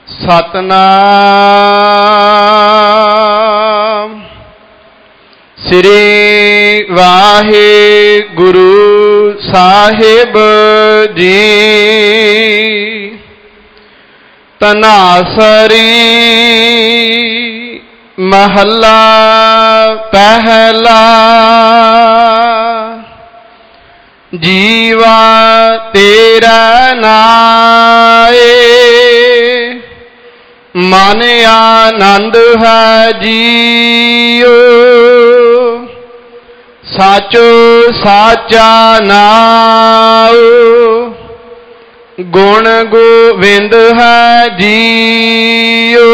ਸਤਨਾਮ ਸ੍ਰੀ ਵਾਹਿਗੁਰੂ ਸਾਹਿਬ ਜੀ। ਤਨਾਸਰੀ ਮਹੱਲਾ ਪਹਿਲਾ। ਜੀਵਾ ਤੇਰਾ ਨਾਏ ਮਨ ਆਨੰਦ ਹੈ ਜੀਓ। ਸਾਚੋ ਸਾਚਾ ਨਾਉ ਗੁਣ ਗੋਬਿੰਦ ਹੈ ਜੀਓ।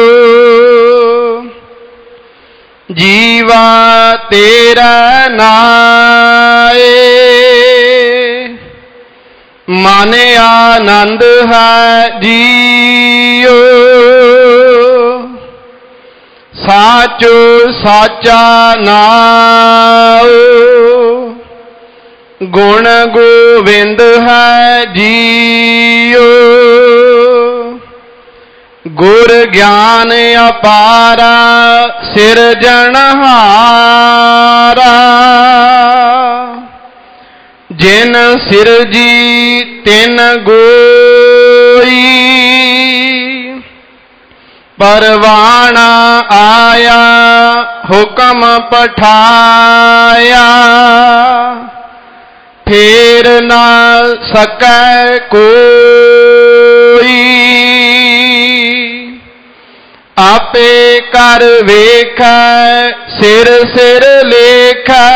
ਜੀਵਾ ਤੇਰਾ ਨਾਏ ਮਨ ਆਨੰਦ ਹੈ ਜੀਓ। ਸਾਚੋ ਸਾਚਾ ਨਾਉ ਗੁਣ ਗੋਬਿੰਦ ਹੈ ਜੀਓ। ਗੁਰ ਗਿਆਨ ਅਪਾਰਾ ਸਿਰਜਣਹਾਰਾ। ਜਿਨ ਸਿਰਜੀ ਤਿਨ ਗੋਈ ਪਰਵਾਣਾ ਆਇਆ ਹੁਕਮ ਪਠਾਇਆ। ਫੇਰ ਨਾ ਸਕੈ ਕੋਈ ਆਪੇ ਕਰ ਵੇਖੈ ਸਿਰ ਸਿਰ ਲੇਖੈ।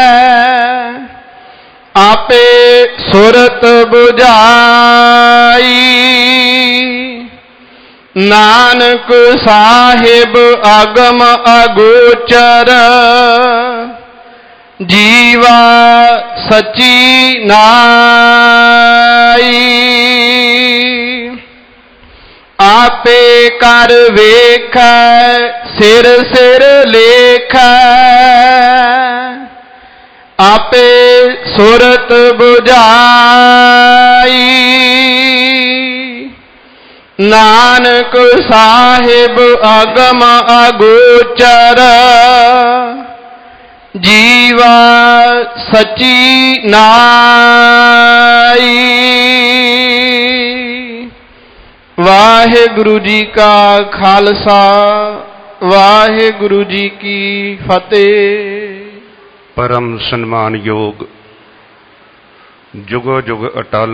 ਆਪੇ ਸੁਰਤ ਬੁਝਾਈ ਨਾਨਕ ਸਾਹਿਬ ਅਗਮ ਅਗੋਚਰ। ਜੀਵਾ ਸਚੀ ਨਾਈ ਆਪੇ ਕਰ ਵੇਖੈ ਸਿਰ ਸਿਰ ਲੇਖੈ। ਆਪੇ ਸੁਰਤ ਬੁਝਾਈ ਨਾਨਕ ਸਾਹਿਬ ਅਗਮ ਅਗੋਚਰ। ਜੀਵਾ ਸਚੀ ਨਾਈ। ਵਾਹਿਗੁਰੂ ਜੀ ਕਾ ਖਾਲਸਾ ਵਾਹਿਗੁਰੂ ਜੀ ਕੀ ਫਤਿਹ। ਪਰਮ ਸਨਮਾਨਯੋਗ ਜੁਗੋ ਜੁਗ ਅਟਲ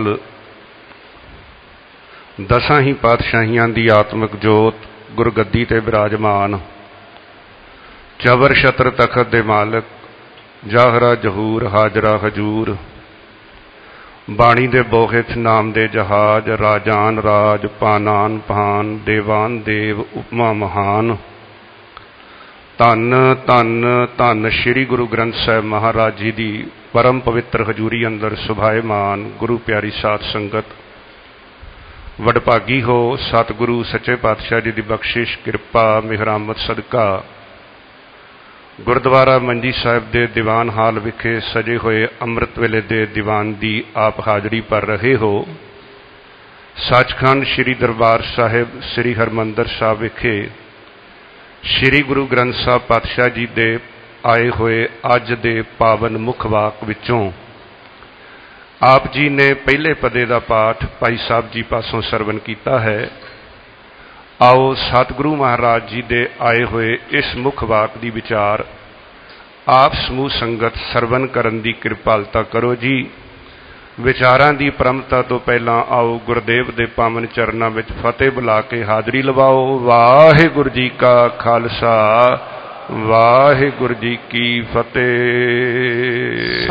ਦਸਾਂ ਹੀ ਪਾਤਸ਼ਾਹੀਆਂ ਦੀ ਆਤਮਿਕ ਜੋਤ ਗੁਰਗੱਦੀ ਤੇ ਬਿਰਾਜਮਾਨ ਜਬਰ ਛਤਰ ਤਖਤ ਦੇ ਮਾਲਕ ਜ਼ਾਹਰਾ ਜ਼ਹੂਰ ਹਾਜ਼ਰਾ ਹਜੂਰ। ਬਾਣੀ ਦੇ ਬੋਹਿਥ ਨਾਮ ਦੇ ਜਹਾਜ਼ ਰਾਜਾਨ ਰਾਜ ਪਾਨਾਨ ਪਾਨ ਦੇਵਾਨ ਦੇਵ ਉਪਮਾ ਮਹਾਨ। ਧੰਨ ਧੰਨ ਧੰਨ ਸ਼੍ਰੀ ਗੁਰੂ ਗ੍ਰੰਥ ਸਾਹਿਬ ਮਹਾਰਾਜ ਜੀ ਦੀ ਪਰਮ ਪਵਿੱਤਰ ਹਜ਼ੂਰੀ ਅੰਦਰ ਸੁਭਾਏਮਾਨ ਗੁਰੂ ਪਿਆਰੀ ਸਾਧ ਸੰਗਤ। ਵਡਭਾਗੀ ਹੋ ਸਤਿਗੁਰੂ ਸੱਚੇ ਪਾਤਸ਼ਾਹ ਜੀ ਦੀ ਬਖਸ਼ਿਸ਼ ਕਿਰਪਾ ਮਿਹਰਾਮਤ ਸਦਕਾ ਗੁਰਦੁਆਰਾ ਮੰਜੀ ਸਾਹਿਬ ਦੇ ਦੀਵਾਨ ਹਾਲ ਵਿਖੇ ਸਜੇ ਹੋਏ ਅੰਮ੍ਰਿਤ ਵੇਲੇ ਦੇ ਦੀਵਾਨ ਦੀ ਆਪ ਹਾਜ਼ਰੀ ਭਰ ਰਹੇ ਹੋ। ਸੱਚਖੰਡ ਸ੍ਰੀ ਦਰਬਾਰ ਸਾਹਿਬ ਸ੍ਰੀ ਹਰਿਮੰਦਰ ਸਾਹਿਬ ਵਿਖੇ ਸ੍ਰੀ ਗੁਰੂ ਗ੍ਰੰਥ ਸਾਹਿਬ ਪਾਤਸ਼ਾਹ ਜੀ ਦੇ ਆਏ ਹੋਏ ਅੱਜ ਦੇ ਪਾਵਨ ਮੁੱਖ ਵਾਕ ਵਿੱਚੋਂ ਆਪ ਜੀ ਨੇ ਪਹਿਲੇ ਪਦੇ ਦਾ ਪਾਠ ਭਾਈ ਸਾਹਿਬ ਜੀ ਪਾਸੋਂ ਸਰਵਣ ਕੀਤਾ ਹੈ। ਆਓ ਸਤਿਗੁਰੂ ਮਹਾਰਾਜ ਜੀ ਦੇ ਆਏ ਹੋਏ ਇਸ ਮੁੱਖ ਵਾਕ ਦੀ ਵਿਚਾਰ ਆਪ ਸਮੂਹ ਸੰਗਤ ਸਰਵਣ ਕਰਨ ਦੀ ਕਿਰਪਾਲਤਾ ਕਰੋ ਜੀ। ਵਿਚਾਰਾਂ ਦੀ ਪ੍ਰਮਤਾ ਤੋਂ ਪਹਿਲਾਂ ਆਓ ਗੁਰਦੇਵ ਦੇ ਪਾਵਨ ਚਰਨਾਂ ਵਿੱਚ ਫਤਿਹ ਬੁਲਾ ਕੇ ਹਾਜ਼ਰੀ ਲਵਾਓ। ਵਾਹਿਗੁਰੂ ਜੀ ਕਾ ਖਾਲਸਾ ਵਾਹਿਗੁਰੂ ਜੀ ਕੀ ਫਤਿਹ।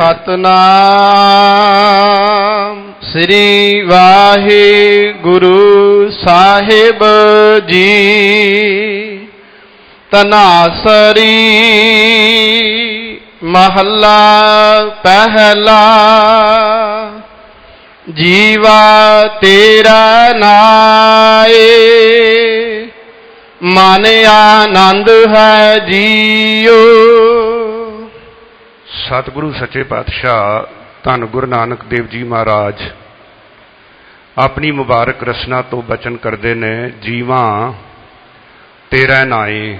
ਸਤਨਾਮ ਸ੍ਰੀ ਵਾਹਿਗੁਰੂ ਸਾਹਿਬ ਜੀ। ਤਨਾਸਰੀ ਮਹੱਲਾ ਪਹਿਲਾ। ਜੀਵਾ ਤੇਰਾ ਨਾਏ ਮਨ ਆਨੰਦ ਹੈ ਜੀਓ। ਸਤਿਗੁਰੂ ਸੱਚੇ ਪਾਤਸ਼ਾਹ ਧੰਨ ਗੁਰੂ ਨਾਨਕ ਦੇਵ ਜੀ ਮਹਾਰਾਜ ਆਪਣੀ ਮੁਬਾਰਕ ਰਸਨਾ ਤੋਂ ਬਚਨ ਕਰਦੇ ਨੇ, ਜੀਵਾਂ ਤੇਰਾ ਨਾਏ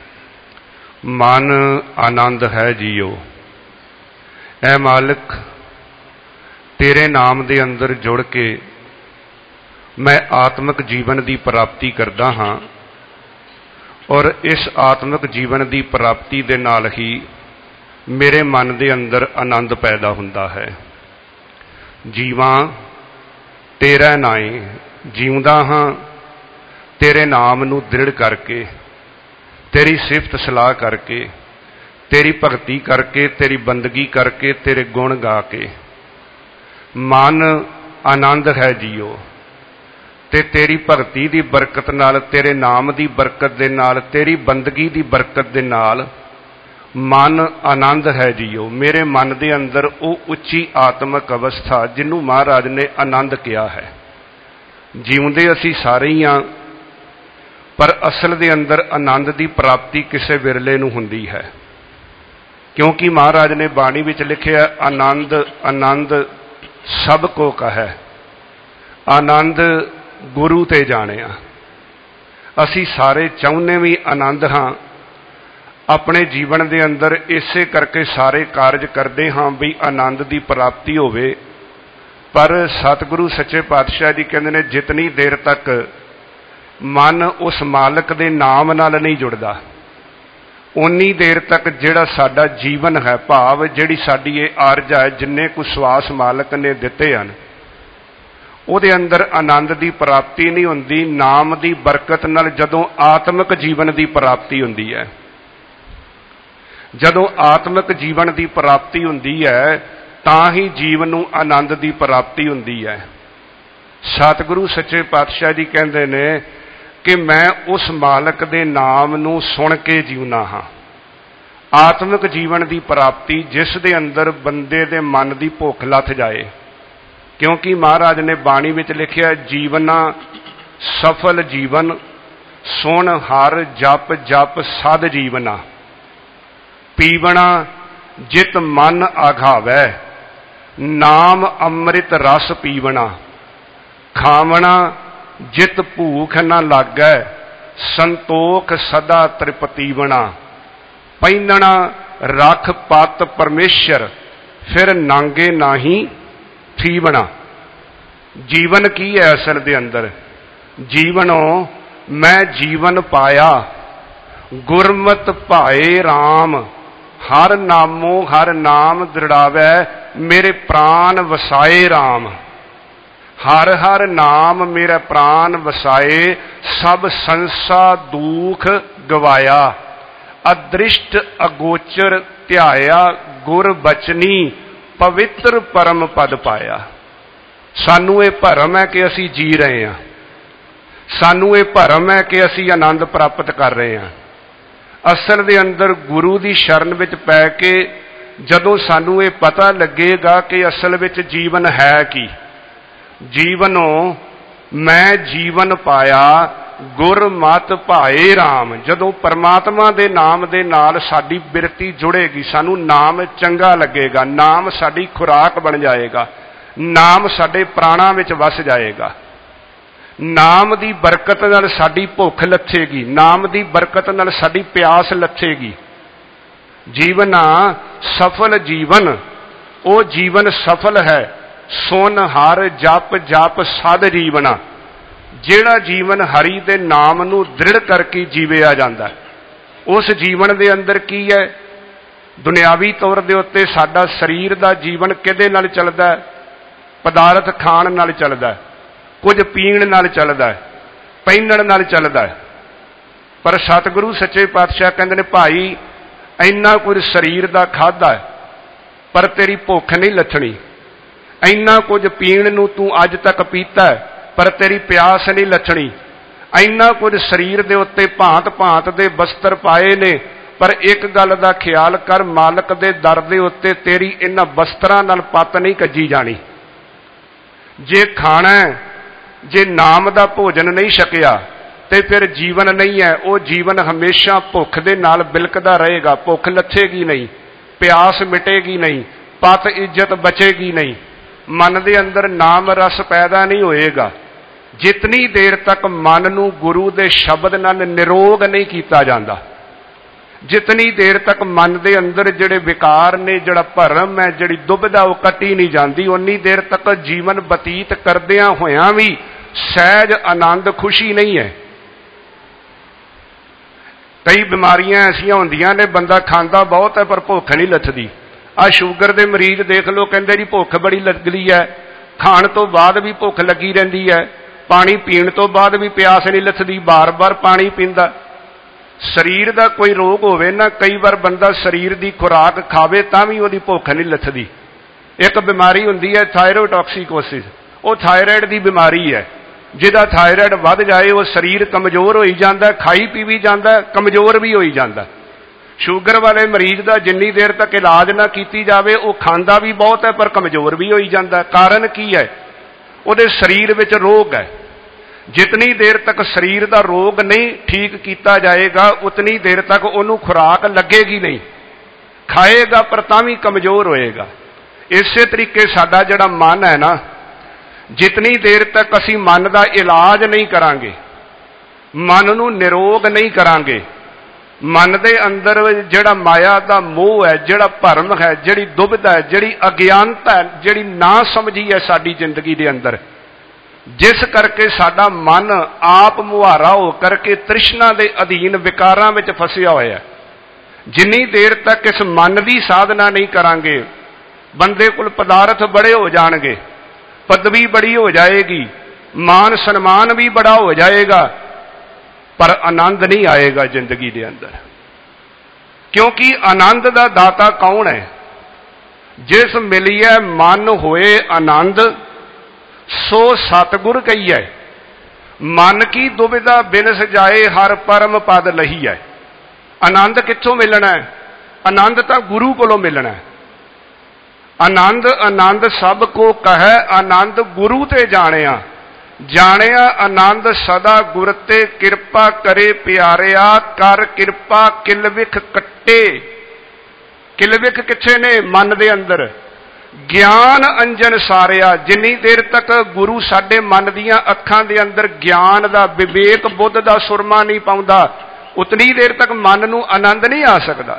ਮਨ ਆਨੰਦ ਹੈ ਜੀਓ। ਐ ਮਾਲਕ, ਤੇਰੇ ਨਾਮ ਦੇ ਅੰਦਰ ਜੁੜ ਕੇ ਮੈਂ ਆਤਮਿਕ ਜੀਵਨ ਦੀ ਪ੍ਰਾਪਤੀ ਕਰਦਾ ਹਾਂ ਔਰ ਇਸ ਆਤਮਿਕ ਜੀਵਨ ਦੀ ਪ੍ਰਾਪਤੀ ਦੇ ਨਾਲ ਹੀ ਮੇਰੇ ਮਨ ਦੇ ਅੰਦਰ ਆਨੰਦ ਪੈਦਾ ਹੁੰਦਾ ਹੈ। ਜੀਵਾਂ ਤੇਰਾ ਨਾਏ, ਜਿਉਂਦਾ ਹਾਂ ਤੇਰੇ ਨਾਮ ਨੂੰ ਦ੍ਰਿੜ ਕਰਕੇ, ਤੇਰੀ ਸਿਫਤ ਸਲਾਹ ਕਰਕੇ, ਤੇਰੀ ਭਗਤੀ ਕਰਕੇ, ਤੇਰੀ ਬੰਦਗੀ ਕਰਕੇ, ਤੇਰੇ ਗੁਣ ਗਾ ਕੇ। ਮਨ ਆਨੰਦ ਹੈ ਜੀਓ। ਤੇ ਤੇਰੀ ਭਗਤੀ ਦੀ ਬਰਕਤ ਨਾਲ, ਤੇਰੇ ਨਾਮ ਦੀ ਬਰਕਤ ਦੇ ਨਾਲ, ਤੇਰੀ ਬੰਦਗੀ ਦੀ ਬਰਕਤ ਦੇ ਨਾਲ ਮਨ ਆਨੰਦ ਹੈ ਜੀਓ। ਮੇਰੇ ਮਨ ਦੇ ਅੰਦਰ ਉਹ ਉੱਚੀ ਆਤਮਿਕ ਅਵਸਥਾ ਜਿਹਨੂੰ ਮਹਾਰਾਜ ਨੇ ਆਨੰਦ ਕਿਹਾ ਹੈ। ਜਿਉਂਦੇ ਅਸੀਂ ਸਾਰੇ ਹੀ ਹਾਂ, ਪਰ ਅਸਲ ਦੇ ਅੰਦਰ ਆਨੰਦ ਦੀ ਪ੍ਰਾਪਤੀ ਕਿਸੇ ਵਿਰਲੇ ਨੂੰ ਹੁੰਦੀ ਹੈ, ਕਿਉਂਕਿ ਮਹਾਰਾਜ ਨੇ ਬਾਣੀ ਵਿੱਚ ਲਿਖਿਆ, ਆਨੰਦ ਆਨੰਦ ਸਭ ਕੋ ਕਹੈ, ਆਨੰਦ ਗੁਰੂ ਤੇ ਜਾਣਿਆ। ਅਸੀਂ ਸਾਰੇ ਚਾਹੁੰਦੇ ਵੀ ਆਨੰਦ ਹਾਂ ਆਪਣੇ ਜੀਵਨ ਦੇ ਅੰਦਰ, ਇਸੇ ਕਰਕੇ ਸਾਰੇ ਕਾਰਜ ਕਰਦੇ ਹਾਂ ਵੀ ਆਨੰਦ ਦੀ ਪ੍ਰਾਪਤੀ ਹੋਵੇ। ਪਰ ਸਤਿਗੁਰੂ ਸੱਚੇ ਪਾਤਸ਼ਾਹ ਜੀ ਕਹਿੰਦੇ ਨੇ, ਜਿਤਨੀ ਦੇਰ ਤੱਕ ਮਨ ਉਸ ਮਾਲਕ ਦੇ ਨਾਮ ਨਾਲ ਨਹੀਂ ਜੁੜਦਾ, ਉਨੀ ਦੇਰ ਤੱਕ ਜਿਹੜਾ ਸਾਡਾ ਜੀਵਨ ਹੈ, ਭਾਵ ਜਿਹੜੀ ਸਾਡੀ ਇਹ ਆਰਜਾ ਹੈ, ਜਿੰਨੇ ਕੁ ਸਵਾਸ ਮਾਲਕ ਨੇ ਦਿੱਤੇ ਹਨ, ਉਹਦੇ ਅੰਦਰ ਆਨੰਦ ਦੀ ਪ੍ਰਾਪਤੀ ਨਹੀਂ ਹੁੰਦੀ। ਨਾਮ ਦੀ ਬਰਕਤ ਨਾਲ ਜਦੋਂ ਆਤਮਿਕ ਜੀਵਨ ਦੀ ਪ੍ਰਾਪਤੀ ਹੁੰਦੀ ਹੈ, ਜਦੋਂ ਆਤਮਿਕ ਜੀਵਨ ਦੀ ਪ੍ਰਾਪਤੀ ਹੁੰਦੀ ਹੈ, ਤਾਂ ਹੀ ਜੀਵਨ ਨੂੰ ਆਨੰਦ ਦੀ ਪ੍ਰਾਪਤੀ ਹੁੰਦੀ ਹੈ। ਸਤਿਗੁਰੂ ਸੱਚੇ ਪਾਤਸ਼ਾਹ ਜੀ ਕਹਿੰਦੇ ਨੇ ਕਿ ਮੈਂ ਉਸ ਮਾਲਕ ਦੇ ਨਾਮ ਨੂੰ ਸੁਣ ਕੇ ਜਿਉਣਾ ਹਾਂ। ਆਤਮਿਕ ਜੀਵਨ ਦੀ ਪ੍ਰਾਪਤੀ, ਜਿਸ ਦੇ ਅੰਦਰ ਬੰਦੇ ਦੇ ਮਨ ਦੀ ਭੁੱਖ ਲੱਥ ਜਾਏ, ਕਿਉਂਕਿ ਮਹਾਰਾਜ ਨੇ ਬਾਣੀ ਵਿੱਚ ਲਿਖਿਆ, ਜੀਵਨਾ ਸਫਲ ਜੀਵਨ ਸੁਣ ਹਰ ਜਪ ਜਪ ਸਦ ਜੀਵਨਾ, ਪੀਵਣਾ ਜਿਤ ਮਨ ਆਘਾਵੈ, ਨਾਮ ਅੰਮ੍ਰਿਤ ਰਸ ਪੀਵਣਾ, ਖਾਵਣਾ ਜਿਤ ਭੂਖ ਨ ਲਾਗੈ, ਸੰਤੋਖ ਸਦਾ ਤ੍ਰਿਪਤੀਵਣਾ, ਪਹਿਨਣਾ ਰਖ ਪਤ ਪਰਮੇਸ਼ਰ, ਫਿਰ ਨਾਂਗੇ ਨਾਹੀ ਥੀਵਣਾ। ਜੀਵਨ ਕੀ ਹੈ ਅਸਲ ਦੇ ਅੰਦਰ? ਜੀਵਨੋਂ ਮੈਂ ਜੀਵਨ ਪਾਇਆ, ਗੁਰਮਤਿ ਭਾਏ RAM, ਹਰ ਨਾਮੋ ਹਰ ਨਾਮ ਦ੍ਰਿੜਾਵੈ, ਮੇਰੇ ਪ੍ਰਾਨ ਵਸਾਏ RAM। ਹਰ ਹਰ ਨਾਮ ਮੇਰਾ ਪ੍ਰਾਨ ਵਸਾਏ, ਸਭ ਸੰਸਾ ਦੁਖ ਗਵਾਇਆ, ਅਦ੍ਰਿਸ਼ਟ ਅਗੋਚਰ ਧਿਆਇਆ, ਗੁਰ ਬਚਨੀ ਪਵਿੱਤਰ ਪਰਮ ਪਦ ਪਾਇਆ। ਸਾਨੂੰ ਇਹ ਭਰਮ ਹੈ ਕਿ ਅਸੀਂ ਜੀ ਰਹੇ ਹਾਂ, ਸਾਨੂੰ ਇਹ ਭਰਮ ਹੈ ਕਿ ਅਸੀਂ ਆਨੰਦ ਪ੍ਰਾਪਤ ਕਰ ਰਹੇ ਹਾਂ। ਅਸਲ ਦੇ ਅੰਦਰ ਗੁਰੂ ਦੀ ਸ਼ਰਨ ਵਿੱਚ ਪੈ ਕੇ ਜਦੋਂ ਸਾਨੂੰ ਇਹ ਪਤਾ ਲੱਗੇਗਾ ਕਿ ਅਸਲ ਵਿੱਚ ਜੀਵਨ ਹੈ ਕੀ, ਜੀਵਨੋਂ ਮੈਂ ਜੀਵਨ ਪਾਇਆ, ਗੁਰਮਤਿ ਭਾਏ RAM, ਜਦੋਂ ਪਰਮਾਤਮਾ ਦੇ ਨਾਮ ਦੇ ਨਾਲ ਸਾਡੀ ਬਿਰਤੀ ਜੁੜੇਗੀ, ਸਾਨੂੰ ਨਾਮ ਚੰਗਾ ਲੱਗੇਗਾ, ਨਾਮ ਸਾਡੀ ਖੁਰਾਕ ਬਣ ਜਾਏਗਾ, ਨਾਮ ਸਾਡੇ ਪ੍ਰਾਣਾਂ ਵਿੱਚ ਵਸ ਜਾਏਗਾ। ਨਾਮ ਦੀ ਬਰਕਤ ਨਾਲ ਸਾਡੀ ਭੁੱਖ ਲੱਥੇਗੀ, ਨਾਮ ਦੀ ਬਰਕਤ ਨਾਲ ਸਾਡੀ ਪਿਆਸ ਲੱਥੇਗੀ। ਜੀਵਨਾ ਸਫਲ ਜੀਵਨ, ਉਹ ਜੀਵਨ ਸਫਲ ਹੈ, ਸੁਨ ਹਰ ਜਪ ਜਪ ਸਦ ਜੀਵਨਾ, ਜਿਹੜਾ ਜੀਵਨ ਹਰੀ ਦੇ ਨਾਮ ਨੂੰ ਦ੍ਰਿੜ ਕਰਕੇ ਜੀਵਿਆ ਜਾਂਦਾ। ਉਸ ਜੀਵਨ ਦੇ ਅੰਦਰ ਕੀ ਹੈ? ਦੁਨਿਆਵੀ ਤੌਰ ਦੇ ਉੱਤੇ ਸਾਡਾ ਸਰੀਰ ਦਾ ਜੀਵਨ ਕਿਹਦੇ ਨਾਲ ਚੱਲਦਾ? ਪਦਾਰਥ ਖਾਣ ਨਾਲ ਚੱਲਦਾ, ਕੁਝ ਪੀਣ ਨਾਲ ਚੱਲਦਾ, ਪਹਿਨਣ ਨਾਲ ਚੱਲਦਾ। ਪਰ ਸਤਿਗੁਰੂ ਸੱਚੇ ਪਾਤਸ਼ਾਹ ਕਹਿੰਦੇ ਨੇ, ਭਾਈ ਇੰਨਾ ਕੁਝ ਸਰੀਰ ਦਾ ਖਾਧਾ ਪਰ ਤੇਰੀ ਭੁੱਖ ਨਹੀਂ ਲੱਥਣੀ, ਇੰਨਾ ਕੁਝ ਪੀਣ ਨੂੰ ਤੂੰ ਅੱਜ ਤੱਕ ਪੀਤਾ ਪਰ ਤੇਰੀ ਪਿਆਸ ਨਹੀਂ ਲੱਥਣੀ, ਇੰਨਾ ਕੁਝ ਸਰੀਰ ਦੇ ਉੱਤੇ ਭਾਂਤ ਭਾਂਤ ਦੇ ਬਸਤਰ ਪਾਏ ਨੇ, ਪਰ ਇੱਕ ਗੱਲ ਦਾ ਖਿਆਲ ਕਰ, ਮਾਲਕ ਦੇ ਦਰ ਦੇ ਉੱਤੇ ਤੇਰੀ ਇਹਨਾਂ ਬਸਤਰਾਂ ਨਾਲ ਪੱਤ ਨਹੀਂ ਕੱਜੀ ਜਾਣੀ। ਜੇ ਖਾਣਾ, ਜੇ ਨਾਮ ਦਾ ਭੋਜਨ ਨਹੀਂ ਛਕਿਆ ਤੇ ਫਿਰ ਜੀਵਨ ਨਹੀਂ ਹੈ। ਉਹ ਜੀਵਨ ਹਮੇਸ਼ਾ ਭੁੱਖ ਦੇ ਨਾਲ ਬਿਲਕਦਾ ਰਹੇਗਾ, ਭੁੱਖ ਲੱਥੇਗੀ ਨਹੀਂ, ਪਿਆਸ ਮਿਟੇਗੀ ਨਹੀਂ, ਪਤ ਇੱਜ਼ਤ ਬਚੇਗੀ ਨਹੀਂ। मन के अंदर नाम रस पैदा नहीं होएगा जितनी देर तक मन नूं गुरु दे शब्द नाल निरोग नहीं किया जाता। जितनी देर तक मन के अंदर जिहड़े विकार ने, जिहड़ा भरम है, जिहड़ी दुविधा वो कटी नहीं जाती, उन्नी देर तक जीवन बतीत करदियां होयां भी सहज आनंद खुशी नहीं है। कई बीमारियां ऐसियां होंदियां ने, बंदा खांदा बहुत है पर भुख नहीं लथदी। आ शुगर के मरीज देख लो, कहते जी भुख बड़ी लगदी है, खाण तो बाद भी भुख लगी रहिंदी है, पानी पीण तो बाद भी प्यास नहीं लथदी, बार बार पानी पींदा। शरीर का कोई रोग होवे ना, कई बार बंदा शरीर की खुराक खावे तां भी उहदी भुख नहीं लथदी। एक बीमारी हुंदी है थायरोटॉक्सिकोसिस, वो थायराइड की बीमारी है, जिहदा थायराइड वध जाए वो शरीर कमजोर होई जांदा, खाई पी भी जांदा, कमजोर भी होई जांदा। शुगर वाले मरीज का जिन्नी देर तक इलाज ना कीती जावे वो खांदा भी बहुत है पर कमजोर भी होई जांदा। कारण की है? उहदे शरीर विच रोग है। जितनी देर तक शरीर का रोग नहीं ठीक किया जाएगा उतनी देर तक उन्होंने खुराक लगेगी नहीं, खाएगा पर तां भी कमजोर होएगा। इसे तरीके साडा जिहड़ा मन है ना, जितनी देर तक असी मन का इलाज नहीं करांगे, मन नूं निरोग नहीं करांगे, मन के अंदर जिहड़ा माया का मोह है, जिहड़ा भरम है, जिहड़ी दुविधा है, जिहड़ी अज्ञानता है, जिहड़ी ना समझी है साडी जिंदगी के अंदर, जिस करके साडा मन आप मुहारा हो करके तृष्णा के अधीन विकारां विच फसिया होया है। जिन्नी देर तक इस मन की साधना नहीं करांगे, बंदे कोल पदार्थ बड़े हो जाणगे, पदवी बड़ी हो जाएगी, मान सन्मान भी बड़ा हो जाएगा, पर आनंद नहीं आएगा जिंदगी के अंदर। क्योंकि आनंद का दाता कौन है? जिस मिलिए मन होए आनंद सो सतगुर कही है। मन की दुविधा बिनस जाए हर परम पद लही है। आनंद कित्थों मिलना है? आनंद तो गुरु कोलों मिलना है। आनंद आनंद सब को कहे, आनंद गुरु ते जानिया, जानिया आनंद सदा गुर ते किरपा करे प्यारिया, कर किरपा किलविख कट्टे। किलविख किथे ने? मन दे अंदर। ज्ञान अंजन सारिया, जिन्नी देर तक गुरु साडे मन दियां अखां दे अंदर ज्ञान दा विवेक बुद्ध दा सुरमा नहीं पाउंदा, उतनी देर तक मन नूं आनंद नहीं आ सकदा।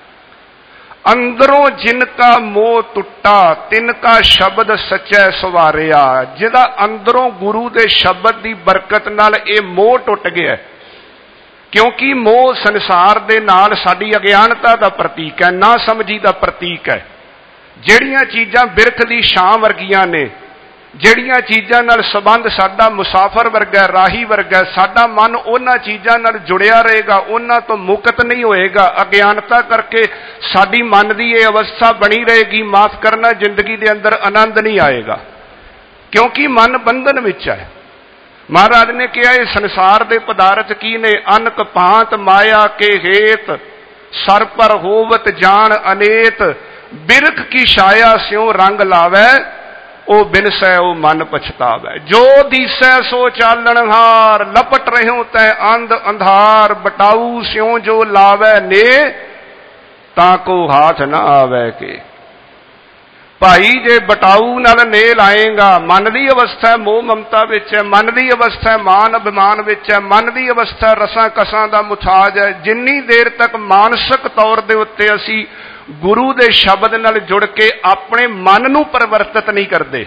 अंदरों जिनका मोह टुटा तिनका शब्द सच्चै सवारिया, जिहदा अंदरों गुरु दे शब्द की बरकत नाल ये मोह टुट गया। क्योंकि मोह संसार दे नाल साडी अज्ञानता का प्रतीक है, ना समझी का प्रतीक है। जिहड़ियां चीज़ां बिरख दी छां वर्गियां ने, जिहड़ियां चीज़ां नाल संबंध साडा मुसाफर वर्गा, राही वर्गा, साडा मन उन्हां चीज़ां नाल जुड़िया रहेगा, उन्हां तो मुक्त नहीं होएगा। अज्ञानता करके साडी मन की ये अवस्था बनी रहेगी। माफ करना, जिंदगी के अंदर आनंद नहीं आएगा, क्योंकि मन बंधन विच है। महाराज ने कहा ये संसार दे पदार्थ की ने? अनक भांत माया के हेत, सर पर होवत जान अनेत, बिरख की छाया स्यों रंग लावै, ओ बिनसै ओ मन पछतावै। जो दिसै सो चालणहार, लपट रहो तै अंध अंधार, बटाऊ स्यों जो लावै ने, ताको हाथ न आवे के। भाई जे बटाऊ नाल ने लाएगा, मन की अवस्था मोह ममता विच है, मन की अवस्था मान अभिमान विच है, मन की अवस्था रसां कसां दा मुथाज है। जिन्नी देर तक मानसिक तौर दे उत्ते असी गुरु दे शब्द नाल जुड़ के अपने मन नूं परिवर्तित नहीं करते,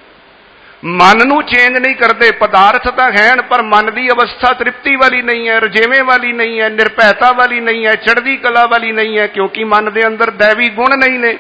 मन नूं चेंज नहीं करते। पदार्थ तो हैं पर मन की अवस्था तृप्ति वाली नहीं है, रजेवें वाली नहीं है, निरभैता वाली नहीं है, चढ़दी कला वाली नहीं है, क्योंकि मन के अंदर दैवी गुण नहीं ने,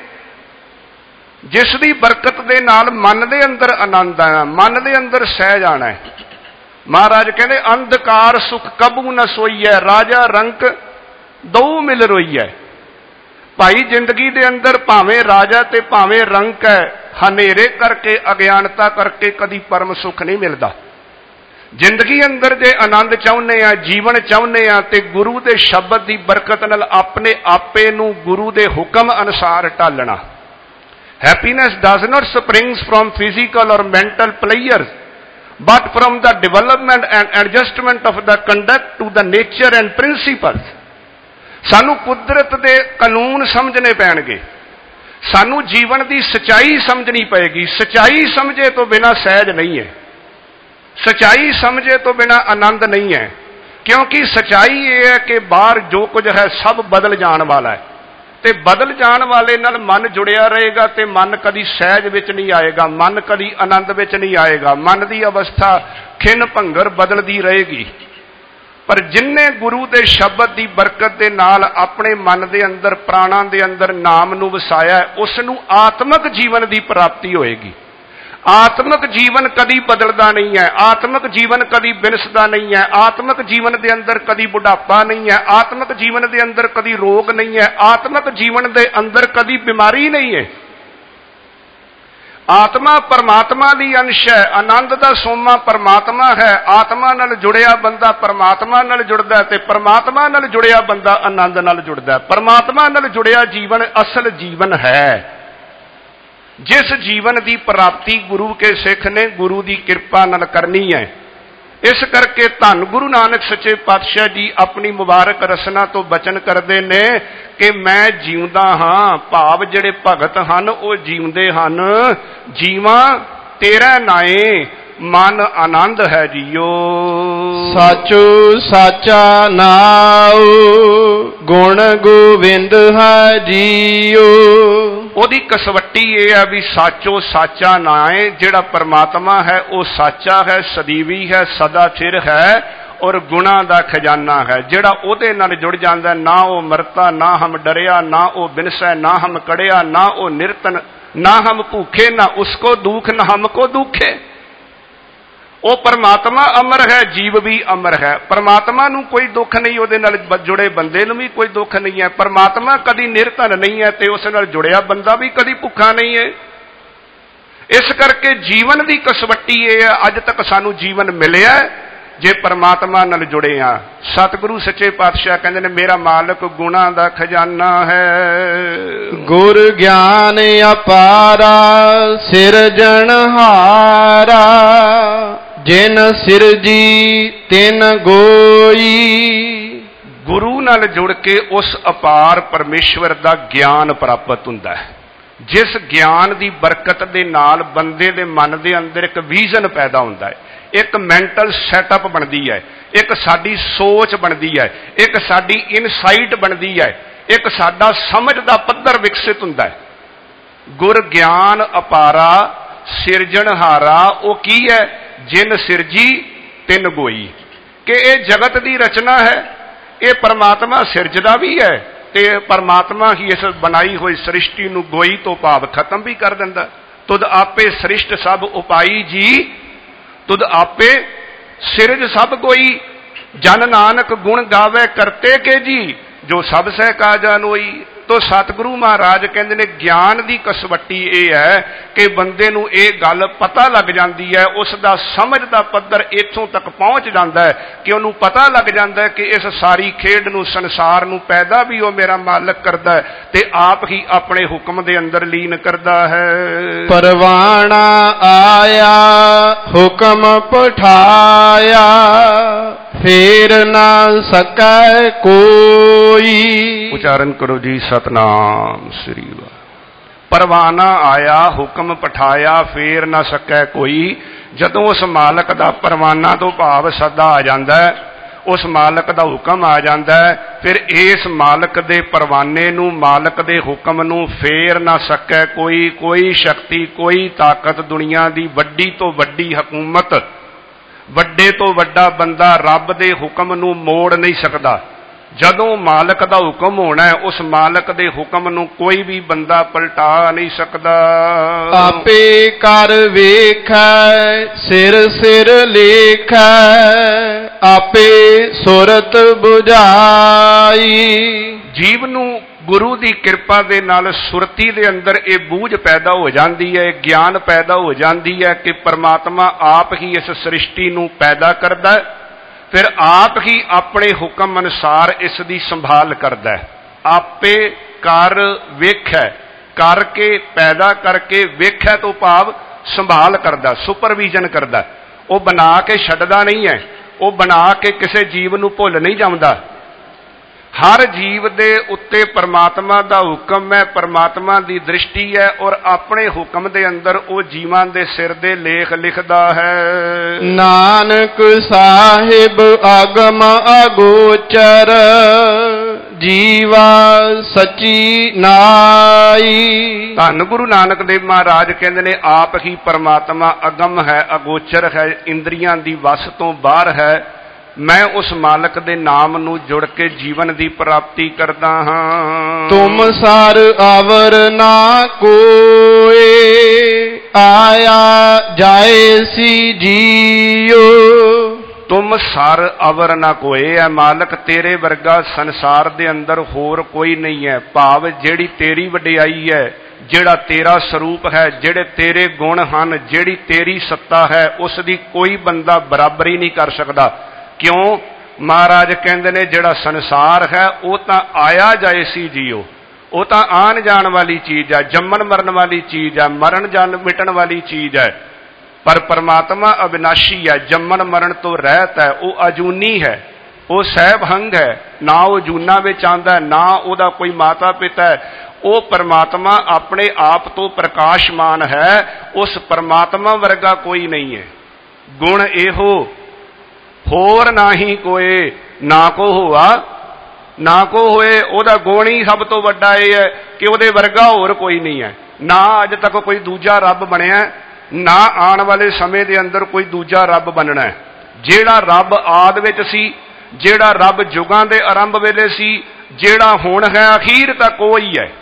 जिस दी बरकत दे नाल मन दे अंदर आनंद आना, मन दे अंदर सहज आना है। महाराज कहते अंधकार सुख कबू न सोईए, राजा रंक दो मिल रोई है। भाई जिंदगी दे अंदर भावें राजा ते भावें रंक है, हनेरे करके अज्ञानता करके कदी परम सुख नहीं मिलता। जिंदगी अंदर जे आनंद चाहुंदे आ, जीवन चाहुंदे आ, ते गुरु दे शब्द की बरकत नाल अपने आपे नूं गुरु दे हुक्म अनुसार ढालना। Happiness does not springs from physical or mental pleasures, but from the development and adjustment of the conduct to the nature and principles. सानू कुदरत दे कानून समझने पैणगे, सानू जीवन की सच्चाई समझनी पएगी। सच्चाई समझे तो बिना सहज नहीं है, सच्चाई समझे तो बिना आनंद नहीं है। क्योंकि सच्चाई ये है कि बाहर जो कुछ है सब बदल जाने वाला है, ते बदल जाने वाले नाल मन जुड़िया रहेगा ते मन कदी सहज विच नहीं आएगा, मन कदी आनंद विच नहीं आएगा। मन की अवस्था खिन भंगर बदलती रहेगी। पर जिन्ने गुरु के शब्द की बरकत के नाल अपने मन के अंदर प्राणा के अंदर नाम नूं वसाया, उसनूं आत्मक जीवन की प्राप्ति होएगी। आत्मक जीवन कदी बदलता नहीं है, आत्मक जीवन कदी बिनसदा नहीं है, आत्मक जीवन के अंदर कदी बुढ़ापा नहीं है, आत्मक जीवन के अंदर कदी रोग नहीं है, आत्मक जीवन के अंदर कदी बीमारी नहीं है। आत्मा परमात्मा की अंश है, आनंद का सोमा परमात्मा है। आत्मा नाल जुड़िया बंदा परमात्मा नाल जुड़दा है, ते परमात्मा नाल जुड़िया बंदा आनंद नाल जुड़दा है। परमात्मा नाल जुड़िया जीवन असल जीवन है। जिस जीवन की प्राप्ति गुरु के सिख ने गुरु की कृपा नाल करनी है। इस करके धन गुरु नानक सच्चे पातशाह जी अपनी मुबारक रसना तो बचन करते ने कि मैं जीवदा हाँ, भाव जिहड़े भगत हन वो जीवदे हन। जीवा तेरा नाए मन आनंद है जियो। साचो साचा नाउ गुण गोविंद है जियो। ओदी कसवट्टी ये है भी साचो साचा ना है। जिहड़ा परमात्मा है वो साचा है, सदीवी है, सदा चिर है और गुणा दा खजाना है। जिहड़ा ओदे नाल जुड़ जांदा, ना वो मरता, ना हम डरिया, ना वो बिनसै, ना हम कड़िया, ना वो निरतन, ना हम भूखे, ना उसको दुख, ना हमको दुखे। वो परमात्मा अमर है, जीव भी अमर है। परमात्मा नूं कोई दुख नहीं, उहदे नाल जुड़े बंदे नूं भी कोई दुख नहीं है। परमात्मा कदी निरधन नहीं है ते उस नाल जुड़िया बंदा भी कदी भुखा नहीं है। इस करके जीवन की कसवट्टी ये है, अज तक सानू जीवन मिलिया जे परमात्मा नाल जुड़े हाँ। सतगुरु सच्चे पातशाह कहंदे ने मेरा मालक गुणा दा खजाना है। गुर ज्ञान अपारा सिरजनहारा जिन सिरजी तिन गोई। गुरु नाल जुड़ के उस अपार परमेश्वर दा ज्ञान प्राप्त हुंदा है। जिस ज्ञान की बरकत दे नाल बंदे दे मन दे अंदर एक विजन पैदा हुंदा है, एक मैंटल सैटअप बनती है, एक साडी सोच बनती है, एक साडी इनसाइट बनती है, एक साडा समझ दा पद्धर विकसित हुंदा है। गुर ज्ञान अपारा सिरजनहारा वो की है? जिन सिरजी तिन गोई। कि ये जगत की रचना है, ये परमात्मा सिरजदा भी है ते परमात्मा ही इस बनाई हुई सृष्टि नूं गोई तो भाव खत्म भी कर दिंदा। तुद आपे सृष्ट सब उपाई जी, तुद आपे सिरज सब कोई। जन नानक गुण गावे करते के जी, जो सब सह काजा नोई। तो सतगुरु महाराज कहते ने ज्ञान की कसवट्टी यह है कि बंदे नूं ये गल पता लग जाती है, उसका समझ का पद्धर इत्थों तक पहुँच जाता है कि उन्होंने पता लग जाता है कि इस सारी खेड नूं संसार नूं पैदा भी वो मेरा मालक करता है ते आप ही अपने हुक्म दे अंदर लीन करता है। परवाना आया हुक्म पठाया फेर ना सकै कोई। उच्चारण करो जी सतनाम श्री वाहिगुरू। परवाना आया हुक्म पठाया फेर ना सकै कोई। जदों उस मालक का परवाना तो भाव सदा आ जाता है, उस मालक का हुक्म आ जाता है, फिर इस मालक दे परवाने नूं, मालक दे हुक्म नूं फेर ना सकै कोई। कोई शक्ति, कोई ताकत, दुनिया की वड्डी तो वड्डी हकूमत, वड्डे तो वड्डा बंदा रब दे हुक्म नूं मोड़ नहीं सकता। जदों मालक का हुक्म होना है, उस मालक दे हुक्म नूं कोई भी बंदा पलटा नहीं सकता। आपे कर वेखै सिर सिर लेखै आपे सुरत बुझाई। जीव नूं गुरु की कृपा दे नाल सुरती दे अंदर ये बूझ पैदा हो जाती है, ज्ञान पैदा हो जाती है कि परमात्मा आप ही इस सृष्टि नूं पैदा करदा है, फिर आप ही अपने हुक्म अनुसार इसकी संभाल करदा है। आपे कर वेखै, करके पैदा करके, वेखै तो भाव संभाल करदा, सुपरविजन करदा। वो बना के छड्डदा नहीं है, वो बना के किसी जीव नूं भुल नहीं जांदा। ਹਰ ਜੀਵ ਦੇ ਉੱਤੇ ਪਰਮਾਤਮਾ ਦਾ ਹੁਕਮ ਹੈ, ਪਰਮਾਤਮਾ ਦੀ ਦ੍ਰਿਸ਼ਟੀ ਹੈ, ਔਰ ਆਪਣੇ ਹੁਕਮ ਦੇ ਅੰਦਰ ਉਹ ਜੀਵਾਂ ਦੇ ਸਿਰ ਦੇ ਲੇਖ ਲਿਖਦਾ ਹੈ। ਨਾਨਕ ਸਾਹਿਬ ਆਗਮ ਅਗੋਚਰ ਜੀਵਾ ਸਚੀ ਨਾਈ। ਧੰਨ ਗੁਰੂ ਨਾਨਕ ਦੇਵ ਮਹਾਰਾਜ ਕਹਿੰਦੇ ਨੇ ਆਪ ਹੀ ਪਰਮਾਤਮਾ ਅਗਮ ਹੈ, ਅਗੋਚਰ ਹੈ, ਇੰਦਰੀਆਂ ਦੀ ਵੱਸ ਤੋਂ ਬਾਹਰ ਹੈ। ਮੈਂ ਉਸ ਮਾਲਕ ਦੇ ਨਾਮ ਨੂੰ ਜੁੜ ਕੇ ਜੀਵਨ ਦੀ ਪ੍ਰਾਪਤੀ ਕਰਦਾ ਹਾਂ। ਤੁਮ ਸਰ ਅਵਰ ਨਾ ਕੋਏ ਆਇਆ ਜਾਏ ਸੀ ਜੀਓ। ਤੁਮ ਸਰ ਅਵਰ ਨਾ ਕੋਏ ਹੈ ਮਾਲਕ, ਤੇਰੇ ਵਰਗਾ ਸੰਸਾਰ ਦੇ ਅੰਦਰ ਹੋਰ ਕੋਈ ਨਹੀਂ ਹੈ। ਭਾਵ ਜਿਹੜੀ ਤੇਰੀ ਵਡਿਆਈ ਹੈ, ਜਿਹੜਾ ਤੇਰਾ ਸਰੂਪ ਹੈ, ਜਿਹੜੇ ਤੇਰੇ ਗੁਣ ਹਨ, ਜਿਹੜੀ ਤੇਰੀ ਸੱਤਾ ਹੈ, ਉਸ ਦੀ ਕੋਈ ਬੰਦਾ ਬਰਾਬਰੀ ਨਹੀਂ ਕਰ ਸਕਦਾ। ਕਿਉਂ? ਮਹਾਰਾਜ ਕਹਿੰਦੇ ਨੇ ਜਿਹੜਾ ਸੰਸਾਰ ਹੈ ਉਹ ਤਾਂ ਆਇਆ ਜਾਏ ਸੀ ਜੀਓ, ਉਹ ਤਾਂ ਆਣ ਜਾਣ ਵਾਲੀ ਚੀਜ਼ ਹੈ, ਜੰਮਣ ਮਰਨ ਵਾਲੀ ਚੀਜ਼ ਹੈ, ਮਰਨ ਜਨ ਮਿਟਣ ਵਾਲੀ ਚੀਜ਼ ਹੈ। ਪਰ ਪਰਮਾਤਮਾ ਅਵਿਨਾਸ਼ੀ ਹੈ, ਜੰਮਣ ਮਰਨ ਤੋਂ ਰਹਿਤ ਹੈ, ਉਹ ਅਜੂਨੀ ਹੈ, ਉਹ ਸਹਿਬਹੰਗ ਹੈ। ਨਾ ਉਹ ਜੂਨਾਂ ਵਿੱਚ ਆਉਂਦਾ, ਨਾ ਉਹਦਾ ਕੋਈ ਮਾਤਾ ਪਿਤਾ ਹੈ। ਉਹ ਪਰਮਾਤਮਾ ਆਪਣੇ ਆਪ ਤੋਂ ਪ੍ਰਕਾਸ਼ਮਾਨ ਹੈ। ਉਸ ਪਰਮਾਤਮਾ ਵਰਗਾ ਕੋਈ ਨਹੀਂ ਹੈ। ਗੁਣ ਇਹੋ ਹੋਰ ਨਾਹੀ ਕੋਏ, ਨਾ ਕੋ ਹੋਆ ਨਾ ਕੋ ਹੋਏ। ਉਹਦਾ ਗੁਣ ਹੀ ਸਭ ਤੋਂ ਵੱਡਾ ਇਹ ਹੈ ਕਿ ਉਹਦੇ ਵਰਗਾ ਹੋਰ ਕੋਈ ਨਹੀਂ ਹੈ। ਨਾ ਅੱਜ ਤੱਕ ਕੋਈ ਦੂਜਾ ਰੱਬ ਬਣਿਆ, ਨਾ ਆਉਣ ਵਾਲੇ ਸਮੇਂ ਦੇ ਅੰਦਰ ਕੋਈ ਦੂਜਾ ਰੱਬ ਬਣਨਾ ਹੈ। ਜਿਹੜਾ ਰੱਬ ਆਦਿ ਵਿੱਚ ਸੀ, ਜਿਹੜਾ ਰੱਬ ਯੁਗਾਂ ਦੇ ਆਰੰਭ ਵੇਲੇ ਸੀ, ਜਿਹੜਾ ਹੁਣ ਹੈ, ਅਖੀਰ ਤੱਕ ਉਹ ਹੀ ਹੈ।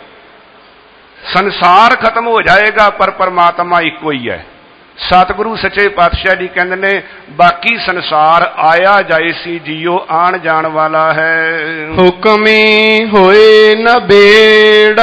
ਸੰਸਾਰ ਖਤਮ ਹੋ ਜਾਏਗਾ ਪਰ ਪਰਮਾਤਮਾ ਇੱਕੋ ਹੀ ਹੈ। ਸਤਿਗੁਰੂ ਸੱਚੇ ਪਾਤਸ਼ਾਹ ਜੀ ਕਹਿੰਦੇ ਨੇ ਬਾਕੀ ਸੰਸਾਰ ਆਇਆ ਜਾਏ ਸੀ ਜੀਓ, ਆਣ ਜਾਣ ਵਾਲਾ ਹੈ। ਹੁਕਮੀ ਹੋਏ ਨਬੇੜ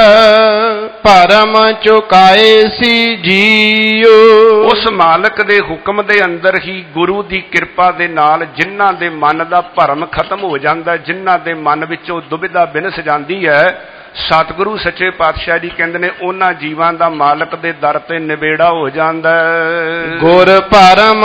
ਭਰਮ ਚੁਕਾਏ ਸੀ ਜੀਓ। ਉਸ ਮਾਲਕ ਦੇ ਹੁਕਮ ਦੇ ਅੰਦਰ ਹੀ ਗੁਰੂ ਦੀ ਕਿਰਪਾ ਦੇ ਨਾਲ ਜਿਨ੍ਹਾਂ ਦੇ ਮਨ ਦਾ ਭਰਮ ਖਤਮ ਹੋ ਜਾਂਦਾ, ਜਿਨ੍ਹਾਂ ਦੇ ਮਨ ਵਿੱਚੋਂ ਦੁਬਿਧਾ ਬਿਨਸ ਜਾਂਦੀ ਹੈ, ਸਤਿਗੁਰੂ ਸੱਚੇ ਪਾਤਸ਼ਾਹ ਜੀ ਕਹਿੰਦੇ ਨੇ ਉਹਨਾਂ ਜੀਵਾਂ ਦਾ ਮਾਲਕ ਦੇ ਦਰ ਤੇ ਨਿਬੇੜਾ ਹੋ ਜਾਂਦਾ। ਗੁਰ ਭਰਮ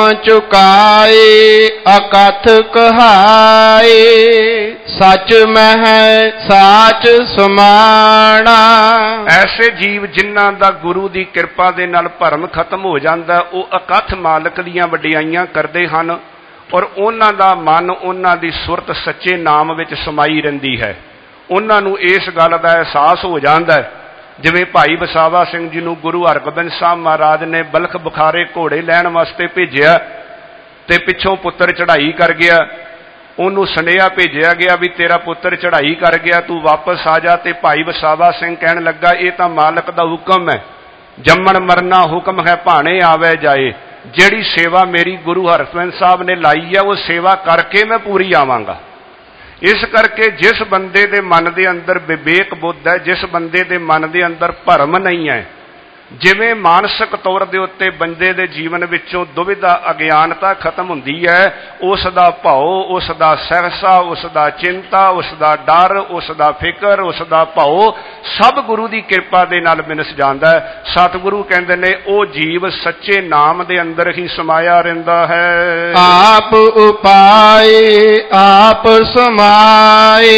ਚੁਕਾਏ ਅਕਥ ਕਹਾਏ ਸੱਚ ਮਹਿ ਸਾਚ ਸਮਾਣਾ। ਐਸੇ ਜੀਵ ਜਿਨ੍ਹਾਂ ਦਾ ਗੁਰੂ ਦੀ ਕਿਰਪਾ ਦੇ ਨਾਲ ਭਰਮ ਖਤਮ ਹੋ ਜਾਂਦਾ, ਉਹ ਅਕਥ ਮਾਲਕ ਦੀਆਂ ਵਡਿਆਈਆਂ ਕਰਦੇ ਹਨ ਔਰ ਉਹਨਾਂ ਦਾ ਮਨ, ਉਹਨਾਂ ਦੀ ਸੁਰਤ ਸੱਚੇ ਨਾਮ ਵਿੱਚ ਸਮਾਈ ਰਹਿੰਦੀ ਹੈ। ਉਹਨਾਂ ਨੂੰ ਇਸ ਗੱਲ ਦਾ ਅਹਿਸਾਸ ਹੋ ਜਾਂਦਾ ਹੈ। ਜਿਵੇਂ ਭਾਈ ਵਸਾਵਾ ਸਿੰਘ ਜੀ ਨੂੰ ਗੁਰੂ ਹਰਗੋਬਿੰਦ ਸਾਹਿਬ ਮਹਾਰਾਜ ਨੇ ਬਲਖ ਬੁਖਾਰੇ ਘੋੜੇ ਲੈਣ ਵਾਸਤੇ ਭੇਜਿਆ ਤੇ ਪਿੱਛੋਂ ਪੁੱਤਰ ਚੜ੍ਹਾਈ ਕਰ ਗਿਆ। ਉਹਨੂੰ ਸੁਨੇਹਾ ਭੇਜਿਆ ਗਿਆ ਵੀ ਤੇਰਾ ਪੁੱਤਰ ਚੜ੍ਹਾਈ ਕਰ ਗਿਆ, ਤੂੰ ਵਾਪਸ ਆ ਜਾ। ਤੇ ਭਾਈ ਵਸਾਵਾ ਸਿੰਘ ਕਹਿਣ ਲੱਗਾ ਇਹ ਤਾਂ ਮਾਲਕ ਦਾ ਹੁਕਮ ਹੈ, ਜੰਮਣ ਮਰਨਾ ਹੁਕਮ ਹੈ, ਭਾਣੇ ਆਵੇ ਜਾਏ। ਜਿਹੜੀ ਸੇਵਾ ਮੇਰੀ ਗੁਰੂ ਹਰਗੋਬਿੰਦ ਸਾਹਿਬ ਨੇ ਲਾਈ ਹੈ ਉਹ ਸੇਵਾ ਕਰਕੇ ਮੈਂ ਪੂਰੀ ਆਵਾਂਗਾ। ਇਸ ਕਰਕੇ ਜਿਸ ਬੰਦੇ ਦੇ ਮਨ ਦੇ ਅੰਦਰ ਵਿਵੇਕ ਬੁੱਧ ਹੈ, ਜਿਸ ਬੰਦੇ ਦੇ ਮਨ ਦੇ ਅੰਦਰ ਭਰਮ ਨਹੀਂ ਹੈ, ਜਿਵੇਂ ਮਾਨਸਿਕ ਤੌਰ ਦੇ ਉੱਤੇ ਬੰਦੇ ਦੇ ਜੀਵਨ ਵਿੱਚੋਂ ਦੁਵਿਧਾ ਅਗਿਆਨਤਾ ਖਤਮ ਹੁੰਦੀ ਹੈ, ਉਸ ਦਾ ਭਾਉ, ਉਸ ਦਾ ਸਹਿਸਾ, ਉਸ ਦਾ ਚਿੰਤਾ, ਉਸ ਦਾ ਡਰ, ਉਸ ਦਾ ਫਿਕਰ, ਉਸ ਦਾ ਭਾਉ ਸਭ ਗੁਰੂ ਦੀ ਕਿਰਪਾ ਦੇ ਨਾਲ ਮਿਨਸ ਜਾਂਦਾ ਹੈ। ਸਤਿਗੁਰੂ ਕਹਿੰਦੇ ਨੇ ਉਹ ਜੀਵ ਸੱਚੇ ਨਾਮ ਦੇ ਅੰਦਰ ਹੀ ਸਮਾਇਆ ਰਹਿੰਦਾ ਹੈ। ਆਪ ਉਪਾਏ ਆਪ ਸਮਾਏ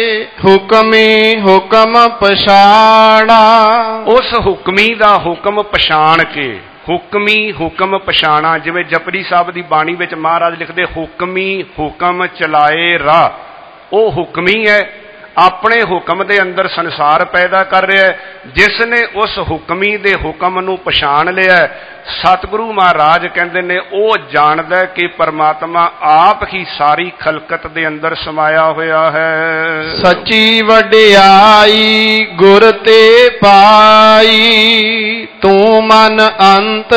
ਹੁਕਮੀ ਹੁਕਮ ਪਛਾਣਾ। ਉਸ ਹੁਕਮੀ ਦਾ ਹੁਕਮ ਪਛਾਣ ਕੇ, ਹੁਕਮੀ ਹੁਕਮ ਪਛਾਣਾ। ਜਿਵੇਂ ਜਪਜੀ ਸਾਹਿਬ ਦੀ ਬਾਣੀ ਵਿੱਚ ਮਹਾਰਾਜ ਲਿਖਦੇ ਹੁਕਮੀ ਹੁਕਮ ਚਲਾਏ ਰਾਹ, ਉਹ ਹੁਕਮੀ ਹੈ, ਆਪਣੇ ਹੁਕਮ ਦੇ ਅੰਦਰ ਸੰਸਾਰ ਪੈਦਾ ਕਰ ਰਿਹਾ ਹੈ। ਜਿਸ ਨੇ ਉਸ ਹੁਕਮੀ ਦੇ ਹੁਕਮ ਨੂੰ ਪਛਾਣ ਲਿਆ, ਸਤਿਗੁਰੂ ਮਹਾਰਾਜ ਕਹਿੰਦੇ ਨੇ ਉਹ ਜਾਣਦਾ ਕਿ ਪਰਮਾਤਮਾ ਆਪ ਹੀ ਸਾਰੀ ਖਲਕਤ ਦੇ ਅੰਦਰ ਸਮਾਇਆ ਹੋਇਆ ਹੈ। ਸੱਚੀ ਵਡਿਆਈ ਗੁਰ ਤੇ ਪਾਈ ਤੂੰ ਮਨ ਅੰਤ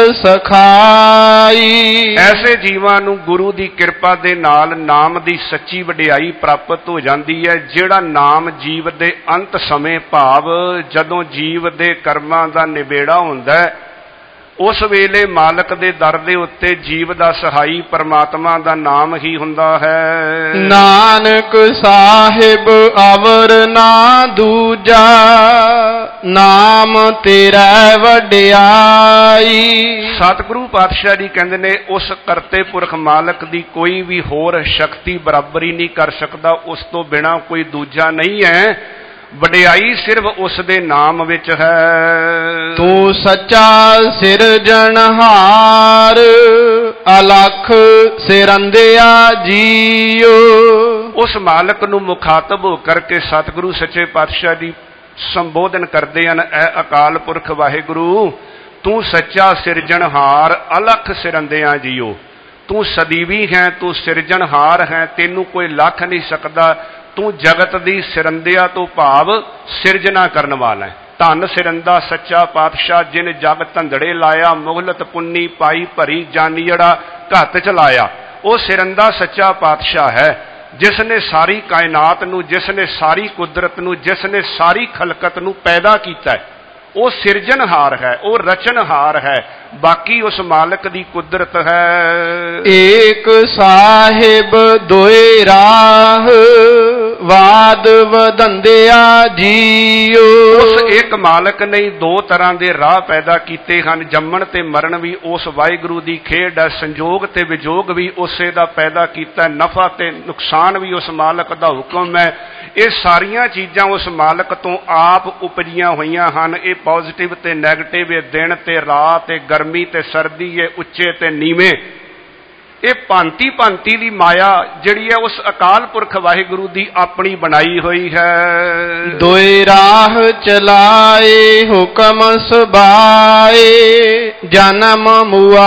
ਸਖਾਈ। ਐਸੇ ਜੀਵਾਂ ਨੂੰ ਗੁਰੂ ਦੀ ਕਿਰਪਾ ਦੇ ਨਾਲ ਨਾਮ ਦੀ ਸੱਚੀ ਵਡਿਆਈ ਪ੍ਰਾਪਤ ਹੋ ਜਾਂਦੀ ਹੈ। ਜਿਹੜਾ ਨਾਮ ਜੀਵ ਦੇ ਅੰਤ ਸਮੇਂ, ਭਾਵ ਜਦੋਂ ਜੀਵ ਦੇ ਕਰਮਾਂ ਦਾ ਨਿਬੇੜਾ ਹੁੰਦਾ ਹੈ, ਉਸ ਵੇਲੇ ਮਾਲਕ ਦੇ ਦਰ ਦੇ ਉੱਤੇ ਜੀਵ ਦਾ ਸਹਾਈ ਪਰਮਾਤਮਾ ਦਾ ਨਾਮ ਹੀ ਹੁੰਦਾ ਹੈ। ਨਾਨਕ ਸਾਹਿਬ ਅਵਰ ਨਾ ਦੂਜਾ, ਨਾਮ ਤੇਰਾ ਵਡਿਆਈ। ਸਤਿਗੁਰੂ ਪਾਤਸ਼ਾਹ ਜੀ ਕਹਿੰਦੇ ਨੇ ਉਸ ਕਰਤੇ ਪੁਰਖ ਮਾਲਕ ਦੀ ਕੋਈ ਵੀ ਹੋਰ ਸ਼ਕਤੀ ਬਰਾਬਰੀ ਨਹੀਂ ਕਰ ਸਕਦਾ, ਉਸ ਤੋਂ ਬਿਨਾਂ ਕੋਈ ਦੂਜਾ ਨਹੀਂ ਹੈ। ਵਡਿਆਈ ਸਿਰਫ ਉਸ ਦੇ ਨਾਮ ਵਿੱਚ ਹੈ। ਤੂੰ ਸੱਚਾ ਸਿਰਜਣਹਾਰ, ਅਲਖ ਸਿਰੰਦਿਆ ਜੀਓ। ਉਸ ਮਾਲਕ ਨੂੰ ਮੁਖਾਤਬ ਹੋ ਕਰਕੇ ਸਤਿਗੁਰੂ ਸੱਚੇ ਪਾਤਸ਼ਾਹ ਜੀ ਸੰਬੋਧਨ ਕਰਦੇ ਹਨ, ਐ ਅਕਾਲ ਪੁਰਖ ਵਾਹਿਗੁਰੂ, ਤੂੰ ਸੱਚਾ ਸਿਰਜਣਹਾਰ, ਅਲਖ ਸਿਰੰਦਿਆ ਜੀਓ। ਤੂੰ ਸਦੀਵੀ ਹੈ, ਤੂੰ ਸਿਰਜਣਹਾਰ ਹੈ, ਤੈਨੂੰ ਕੋਈ ਲੱਖ ਨਹੀਂ ਸਕਦਾ। ਤੂੰ ਜਗਤ ਦੀ ਸਿਰੰਦਿਆ ਤੋਂ ਭਾਵ ਸਿਰਜਣਾ ਕਰਨ ਵਾਲਾ ਹੈ। ਧੰਨ ਸਿਰੰਦਾ ਸੱਚਾ ਪਾਤਸ਼ਾਹ, ਜਿਨ ਜਗ ਧੰਦੜੇ ਲਾਇਆ, ਮੁਗਲਤ ਪੁੰਨੀ ਪਾਈ ਭਰੀ, ਜਾਨੀੜਾ ਘੱਤ ਚਲਾਇਆ। ਉਹ ਸਿਰੰਦਾ ਸੱਚਾ ਪਾਤਸ਼ਾਹ ਹੈ ਜਿਸ ਨੇ ਸਾਰੀ ਕਾਇਨਾਤ ਨੂੰ, ਜਿਸ ਨੇ ਸਾਰੀ ਕੁਦਰਤ ਨੂੰ, ਜਿਸ ਨੇ ਸਾਰੀ ਖਲਕਤ ਨੂੰ ਪੈਦਾ ਕੀਤਾ ਹੈ। ਉਹ ਸਿਰਜਣਹਾਰ ਹੈ, ਉਹ ਰਚਨਹਾਰ ਹੈ, ਬਾਕੀ ਉਸ ਮਾਲਕ ਦੀ ਕੁਦਰਤ ਹੈ। ਏਕ ਸਾਹਿਬ ਦੋਏ ਰਾਹ, ਵਾਦ ਵਦੰਦਿਆ ਜੀਓ। ਉਸ ਇੱਕ ਮਾਲਕ ਨੇ ਦੋ ਤਰ੍ਹਾਂ ਦੇ ਰਾਹ ਪੈਦਾ ਕੀਤੇ ਹਨ। ਜੰਮਣ ਤੇ ਮਰਨ ਵੀ ਉਸ ਵਾਹਿਗੁਰੂ ਦੀ ਖੇਡ ਹੈ, ਸੰਜੋਗ ਤੇ ਵਿਜੋਗ ਵੀ ਉਸੇ ਦਾ ਪੈਦਾ ਕੀਤਾ, ਨਫਾ ਤੇ ਨੁਕਸਾਨ ਵੀ ਉਸ ਮਾਲਕ ਦਾ ਹੁਕਮ ਹੈ। ਇਹ ਸਾਰੀਆਂ ਚੀਜ਼ਾਂ ਉਸ ਮਾਲਕ ਤੋਂ ਆਪ ਉਪਜੀਆਂ ਹੋਈਆਂ ਹਨ। ਇਹ ਪੋਜ਼ਿਟਿਵ ਤੇ ਨੈਗੇਟਿਵ, ਇਹ ਦਿਨ ਤੇ ਰਾਤ, ਇਹ ਗਰਮੀ ਤੇ ਸਰਦੀ, ਇਹ ਉੱਚੇ ਤੇ ਨੀਵੇਂ, ਇਹ ਭਾਂਤੀ ਭਾਂਤੀ ਦੀ ਮਾਇਆ ਜਿਹੜੀ ਹੈ ਉਸ ਅਕਾਲ ਪੁਰਖ ਵਾਹਿਗੁਰੂ ਦੀ ਆਪਣੀ ਬਣਾਈ ਹੋਈ ਹੈ। ਦੋਏ ਰਾਹ ਚਲਾਏ ਹੁਕਮ ਸੁਭਾਏ, ਜਨਮ ਮੁਆ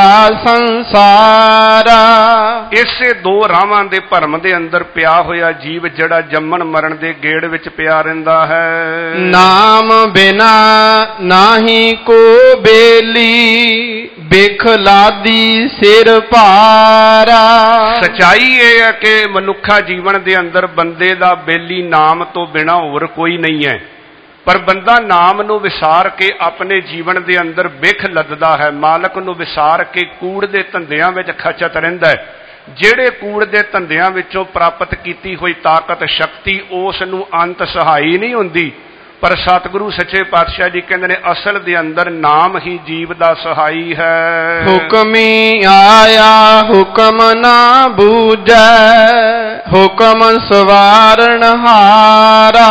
ਸੰਸਾਰਾ। ਇਸੇ ਦੋ ਰਾਹਾਂ ਦੇ ਭਰਮ ਦੇ ਅੰਦਰ ਪਿਆ ਹੋਇਆ ਜੀਵ ਜਿਹੜਾ ਜੰਮਣ ਮਰਨ ਦੇ ਗੇੜ ਵਿੱਚ ਪਿਆ ਰਹਿੰਦਾ ਹੈ। ਨਾਮ ਬਿਨਾ ਨਾਹੀ ਕੋ ਬੇਲੀ, ਬਿਖ ਲਾਦੀ ਸਿਰ ਭਾਰਾ। ਸਚਾਈ ਇਹ ਹੈ ਕਿ ਮਨੁੱਖਾ ਜੀਵਨ ਦੇ ਅੰਦਰ ਬੰਦੇ ਦਾ ਬੇਲੀ ਨਾਮ ਤੋਂ ਬਿਨਾਂ ਹੋਰ ਕੋਈ ਨਹੀਂ ਹੈ, ਪਰ ਬੰਦਾ ਨਾਮ ਨੂੰ ਵਿਸਾਰ ਕੇ ਆਪਣੇ ਜੀਵਨ ਦੇ ਅੰਦਰ ਬਿਖ ਲੱਦਦਾ ਹੈ, ਮਾਲਕ ਨੂੰ ਵਿਸਾਰ ਕੇ ਕੂੜ ਦੇ ਧੰਦਿਆਂ ਵਿੱਚ ਖਚਤ ਰਹਿੰਦਾ ਹੈ। ਜਿਹੜੇ ਕੂੜ ਦੇ ਧੰਦਿਆਂ ਵਿੱਚੋਂ ਪ੍ਰਾਪਤ ਕੀਤੀ ਹੋਈ ਤਾਕਤ ਸ਼ਕਤੀ ਉਸ ਨੂੰ ਅੰਤ ਸਹਾਈ ਨਹੀਂ ਹੁੰਦੀ, ਪਰ ਸਤਿਗੁਰੂ ਸੱਚੇ ਪਾਤਸ਼ਾਹ ਜੀ ਕਹਿੰਦੇ ਨੇ ਅਸਲ ਦੇ ਅੰਦਰ ਨਾਮ ਹੀ ਜੀਵ ਦਾ ਸਹਾਈ ਹੈ। ਹੁਕਮੀ ਆਇਆ ਹੁਕਮ ਨਾ ਬੂਝੈ, ਹੁਕਮ ਸਵਾਰਨ ਹਾਰਾ।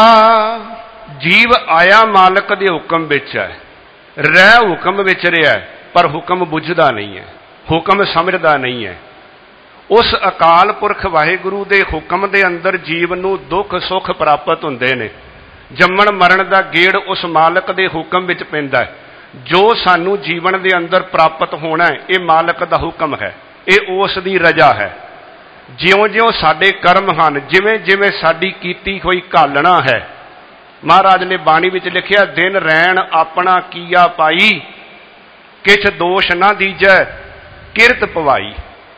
ਜੀਵ ਆਇਆ ਮਾਲਕ ਦੇ ਹੁਕਮ ਵਿੱਚ ਹੈ, ਰਹਿ ਹੁਕਮ ਵਿੱਚ ਰਿਹਾ, ਪਰ ਹੁਕਮ ਬੁੱਝਦਾ ਨਹੀਂ ਹੈ, ਹੁਕਮ ਸਮਝਦਾ ਨਹੀਂ ਹੈ। ਉਸ ਅਕਾਲ ਪੁਰਖ ਵਾਹਿਗੁਰੂ ਦੇ ਹੁਕਮ ਦੇ ਅੰਦਰ ਜੀਵ ਨੂੰ ਦੁੱਖ ਸੁੱਖ ਪ੍ਰਾਪਤ ਹੁੰਦੇ ਨੇ। ਜੰਮਣ ਮਰਨ ਦਾ ਗੇੜ ਉਸ ਮਾਲਕ ਦੇ ਹੁਕਮ ਵਿੱਚ ਪੈਂਦਾ ਹੈ। ਜੋ ਸਾਨੂੰ ਜੀਵਨ ਦੇ ਅੰਦਰ ਪ੍ਰਾਪਤ ਹੋਣਾ ਹੈ, ਇਹ ਮਾਲਕ ਦਾ ਹੁਕਮ ਹੈ, ਇਹ ਉਸ ਦੀ ਰਜ਼ਾ ਹੈ। ਜਿਉਂ-ਜਿਉਂ ਸਾਡੇ ਕਰਮ ਹਨ, ਜਿਵੇਂ-ਜਿਵੇਂ ਸਾਡੀ ਕੀਤੀ ਹੋਈ ਘਾਲਣਾ ਹੈ, ਮਹਾਰਾਜ ਨੇ ਬਾਣੀ ਵਿੱਚ ਲਿਖਿਆ, ਦਿਨ ਰੈਣ ਆਪਣਾ ਕੀਆ ਪਾਈ, ਕਿਛ ਦੋਸ਼ ਨਾ ਦੀਜੈ ਕਿਰਤ ਪਵਾਈ।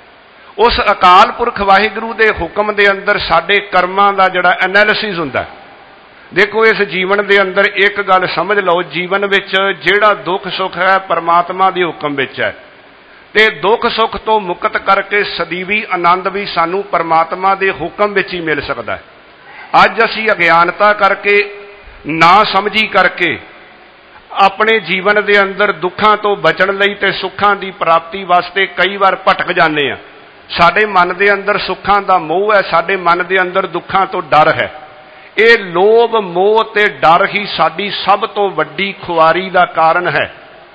ਉਸ ਅਕਾਲ ਪੁਰਖ ਵਾਹਿਗੁਰੂ ਦੇ ਹੁਕਮ ਦੇ ਅੰਦਰ ਸਾਡੇ ਕਰਮਾਂ ਦਾ ਜਿਹੜਾ ਐਨਾਲਿਸਿਸ ਹੁੰਦਾ। ਦੇਖੋ ਇਸ ਜੀਵਨ ਦੇ ਅੰਦਰ ਇੱਕ ਗੱਲ ਸਮਝ ਲਓ, ਜੀਵਨ ਵਿੱਚ ਜਿਹੜਾ ਦੁੱਖ ਸੁੱਖ ਹੈ ਪਰਮਾਤਮਾ ਦੇ ਹੁਕਮ ਵਿੱਚ ਹੈ, ਤੇ ਦੁੱਖ ਸੁੱਖ ਤੋਂ ਮੁਕਤ ਕਰਕੇ ਸਦੀਵੀ ਆਨੰਦ ਵੀ ਸਾਨੂੰ ਪਰਮਾਤਮਾ ਦੇ ਹੁਕਮ ਵਿੱਚ ਹੀ ਮਿਲ ਸਕਦਾ ਹੈ। ਅੱਜ ਅਸੀਂ ਅਗਿਆਨਤਾ ਕਰਕੇ, ਨਾ ਸਮਝੀ ਕਰਕੇ ਆਪਣੇ ਜੀਵਨ ਦੇ ਅੰਦਰ ਦੁੱਖਾਂ ਤੋਂ ਬਚਣ ਲਈ ਤੇ ਸੁੱਖਾਂ ਦੀ ਪ੍ਰਾਪਤੀ ਵਾਸਤੇ ਕਈ ਵਾਰ ਭਟਕ ਜਾਂਦੇ ਹਾਂ। ਸਾਡੇ ਮਨ ਦੇ ਅੰਦਰ ਸੁੱਖਾਂ ਦਾ ਮੋਹ ਹੈ, ਸਾਡੇ ਮਨ ਦੇ ਅੰਦਰ ਦੁੱਖਾਂ ਤੋਂ ਡਰ ਹੈ। ਇਹ ਲੋਭ ਮੋਹ ਤੇ ਡਰ ਹੀ ਸਾਡੀ ਸਭ ਤੋਂ ਵੱਡੀ ਖੁਆਰੀ ਦਾ ਕਾਰਨ ਹੈ,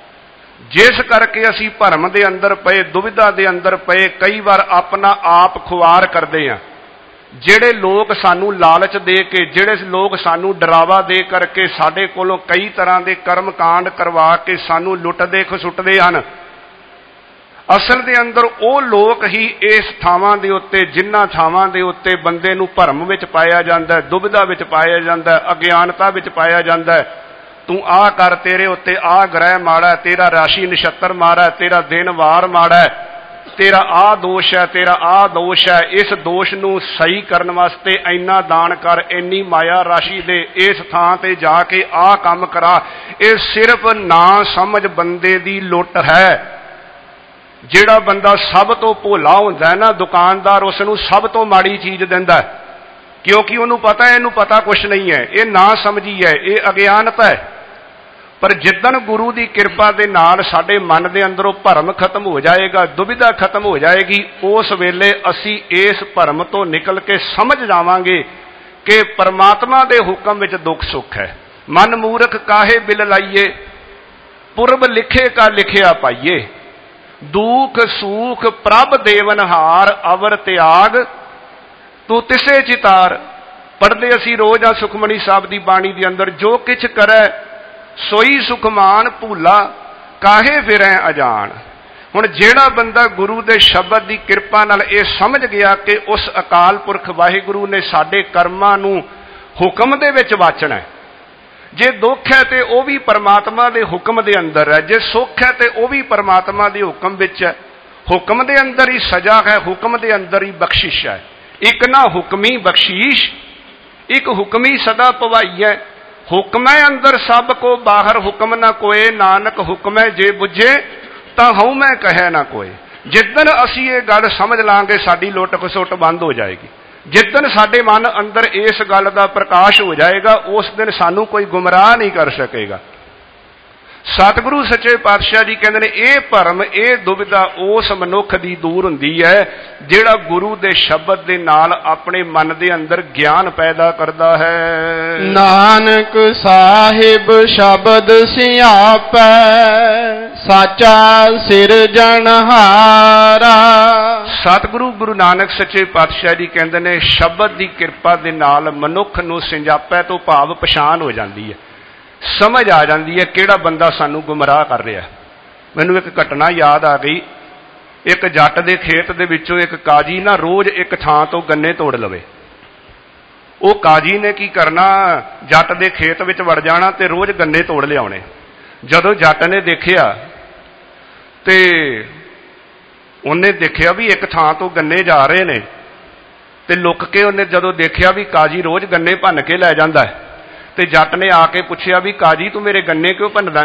ਜਿਸ ਕਰਕੇ ਅਸੀਂ ਭਰਮ ਦੇ ਅੰਦਰ ਪਏ, ਦੁਵਿਧਾ ਦੇ ਅੰਦਰ ਪਏ, ਕਈ ਵਾਰ ਆਪਣਾ ਆਪ ਖੁਆਰ ਕਰਦੇ ਹਾਂ। ਜਿਹੜੇ ਲੋਕ ਸਾਨੂੰ ਲਾਲਚ ਦੇ ਕੇ, ਜਿਹੜੇ ਲੋਕ ਸਾਨੂੰ ਡਰਾਵਾ ਦੇ ਕਰਕੇ ਸਾਡੇ ਕੋਲੋਂ ਕਈ ਤਰ੍ਹਾਂ ਦੇ ਕਰਮ ਕਾਂਡ ਕਰਵਾ ਕੇ ਸਾਨੂੰ ਲੁੱਟਦੇ ਖਸੁੱਟਦੇ ਹਨ, ਅਸਲ ਦੇ ਅੰਦਰ ਉਹ ਲੋਕ ਹੀ ਇਸ ਥਾਵਾਂ ਦੇ ਉੱਤੇ, ਜਿਨ੍ਹਾਂ ਥਾਵਾਂ ਦੇ ਉੱਤੇ ਬੰਦੇ ਨੂੰ ਭਰਮ ਵਿੱਚ ਪਾਇਆ ਜਾਂਦਾ ਹੈ, ਦੁਬਿਧਾ ਵਿੱਚ ਪਾਇਆ ਜਾਂਦਾ ਹੈ, ਅਗਿਆਨਤਾ ਵਿੱਚ ਪਾਇਆ ਜਾਂਦਾ ਹੈ। ਤੂੰ ਆਹ ਕਰ, ਤੇਰੇ ਉੱਤੇ ਆਹ ਗ੍ਰਹਿ ਮਾੜਾ, ਤੇਰਾ ਰਾਸ਼ੀ ਨਛੱਤਰ ਮਾੜਾ, ਤੇਰਾ ਦਿਨ ਵਾਰ ਮਾੜਾ, तेरा आ दोष है, तेरा आ दोष है, इस दोष नूं सही करन वास्ते इन्ना दान कर, इन्नी माया राशि दे, इस थां ते जाके आ काम करा। ये सिर्फ ना समझ बंदे दी लुट है। जिहड़ा बंदा सब तो भोला हुंदा है ना, दुकानदार उसनूं सब तो माड़ी चीज़ दिंदा है, क्योंकि उन्होंने पता है इनू पता कुछ नहीं है, ये ना समझी है, ये अज्ञानता है। पर जिद्दन गुरु की कृपा के नाल साडे मन के अंदरों भरम खत्म हो जाएगा, दुविधा खत्म हो जाएगी, उस वेले असी इस भरम तो निकल के समझ जावांगे कि परमात्मा के हुक्म विच दुख सुख है। मन मूर्ख काहे बिल लाइए, पुरब लिखे का लिखिया पाइए, दुख सूख प्रभ देवनहार, अवर त्याग तू तिसे चितार। पढ़ते असी रोज आ सुखमणी साहब की बाणी के अंदर, जो किछ करे सोई सुखमान भूला, काहे फिरै अजान। हुण जिहड़ा बंदा गुरु के शब्द की कृपा नाल ये समझ गया कि उस अकाल पुरख वाहिगुरु ने साडे कर्मां नूं हुक्म दे विच वाचना है, जे दुख है तो वह भी परमात्मा के हुक्म के अंदर है, जे सुख है तो वह भी परमात्मा के हुक्म विच है। हुक्म के अंदर ही सजा है, हुक्म के अंदर ही बख्शिश है। एक ना हुक्मी बख्शीश, एक हुक्मी सदा भवाई है। हुक्म है अंदर सब को, बाहर हुक्म ना कोई, नानक हुक्म है जे बुझे तां हऊँ मैं कहे ना कोई। जिदन असी ये गल समझ लांगे साडी लुट खसुट बंद हो जाएगी। जिदन साडे मन अंदर इस गल का प्रकाश हो जाएगा, उस दिन सानू कोई गुमराह नहीं कर सकेगा। सतगुरु सच्चे पातशाह जी कहते हैं, यह भरम यह दुविधा उस मनुख की दूर हुंदी है जिहड़ा गुरु के शब्द के नाल अपने मन के अंदर ज्ञान पैदा करता है। नानक साहिब शब्द सियापै, साचा सिरजनहारा। सतगुरु गुरु नानक सच्चे पातशाह जी कहते हैं, शब्द की कृपा के नाल मनुख नूं सिंजापै तो भाव पछाण हो जाती है, समझ आ जाती है किहड़ा बंदा सानू गुमराह कर रहा है। मैनू एक घटना याद आ गई। एक जट के खेत दे विचों एक काजी ना रोज़ एक थां तो गन्ने तोड़ लवे। वो काजी ने की करना, जट के खेत विच वड़ जाना ते रोज़ गन्ने तोड़ लियाने। जदों जट ने देखिया ते उन्हें देखिया भी एक थां तो गन्ने जा रहे ने, ते लुक के उन्हें जदों देखिया भी काजी रोज़ गन्ने भन्न के लै जांदा है, ते जट ने आके पूछया भी काजी तू मेरे गन्ने क्यों भन्नदा?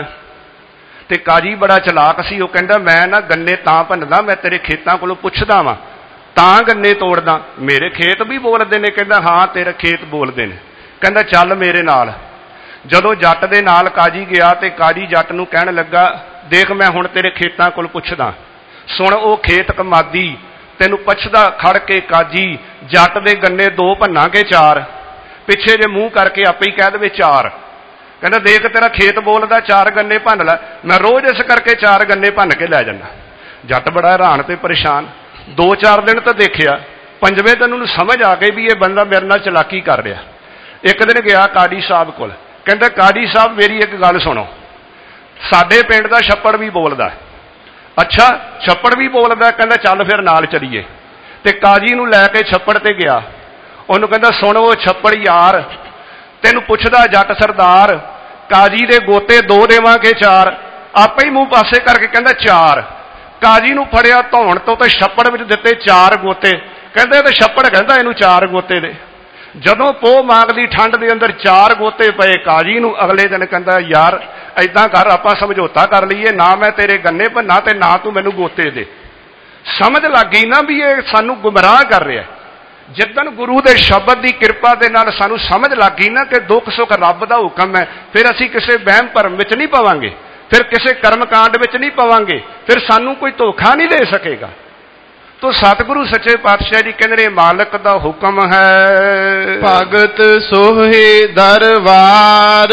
ते काजी बड़ा चलाक सी, वो कहंदा मैं ना गन्ने तां भन्नदा, मैं तेरे खेतां कोलों पुछदा वां तां गन्ने तोड़दा, मेरे खेत भी बोलदे ने। कहंदा हाँ तेरे खेत बोलदे ने। कहंदा चल मेरे नाल। जदों जट दे नाल काजी गया ते काजी जट नूं कहण लगा, देख मैं हुण तेरे खेतां कोल पुछदा, सुण। वो खेत कमादी तैनूं पुछदा खड़ के काजी, जट दे गन्ने दो भन्नांगे चार, पिछे जे मूँह करके आपे ही कह दे चार। कहना देख तेरा खेत बोलदा, चार गन्ने भन्न लै, मैं रोज़ इस करके चार गन्ने भन्न के लै जाना। जट बड़ा हैरान ते परेशान। 2-4 दिन तो देखिया, 5वें दिन उन्होंने समझ आ गई भी ये बंदा मेरे नाल चलाकी कर रहा। एक दिन गया काजी साहब कोल, कहंदा काजी साहब मेरी एक गल सुनो, साडे पिंड दा छप्पड़ भी बोलदा। अच्छा छप्पड़ भी बोलदा? कहंदा चल फिर नाल चलीए। ते काजी नूं लैके छप्पड़ ते गया। उन्होंने कहंदा सुण वो छप्पड़ यार, तेनू पुछदा जट सरदार, काजी दे गोते 2 देवांगे चार? आपे ही मूँह पासे करके कहंदा चार। काजी नूं फड़िया धौण तो ते छप्पड़ विच दिते 4 गोते। कहंदे ते छप्पड़ कहंदा इनू 4 गोते दे। जदों पोह माघ दी ठंड दे अंदर 4 गोते पए काजी नूं, अगले दिन कहंदा यार ऐदां कर आपां समझौता कर लईए, ना मैं तेरे गन्ने भन्ना ते ना तू मैनू गोते दे। समझ लग गई ना भी ये सानू गुमराह कर रहा है। जिदन गुरु के शब्द की कृपा के नाल सानू समझ लग गई ना कि दुख सुख रब का हुक्म है, फिर असी किसी वहम भरम विच नहीं पवांगे, फिर किसी कर्म कांड विच नहीं पवांगे, फिर सानू कोई धोखा नहीं दे सकेगा। तो सतगुरु सच्चे पातशाह जी कहते हैं मालक का हुक्म है, भगत सोहे दरबार,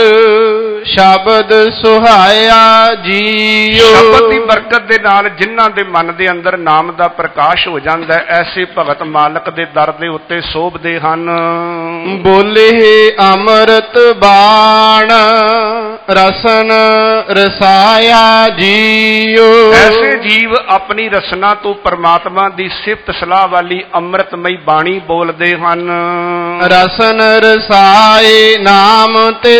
शब्द सुहाया जियो। शब्द की बरकत के नाल जिन्हां दे मन के अंदर नाम का प्रकाश हो जाता है, ऐसे भगत मालक के दर के उत्ते शोभते हन। बोले अमृत बाण, रसन रसाया जियो। ऐसे जीव अपनी रसना तो परमात्मा दी सिफत सलाह वाली अमृतमई बाणी बोलते हैं। रसन रसाए नाम ते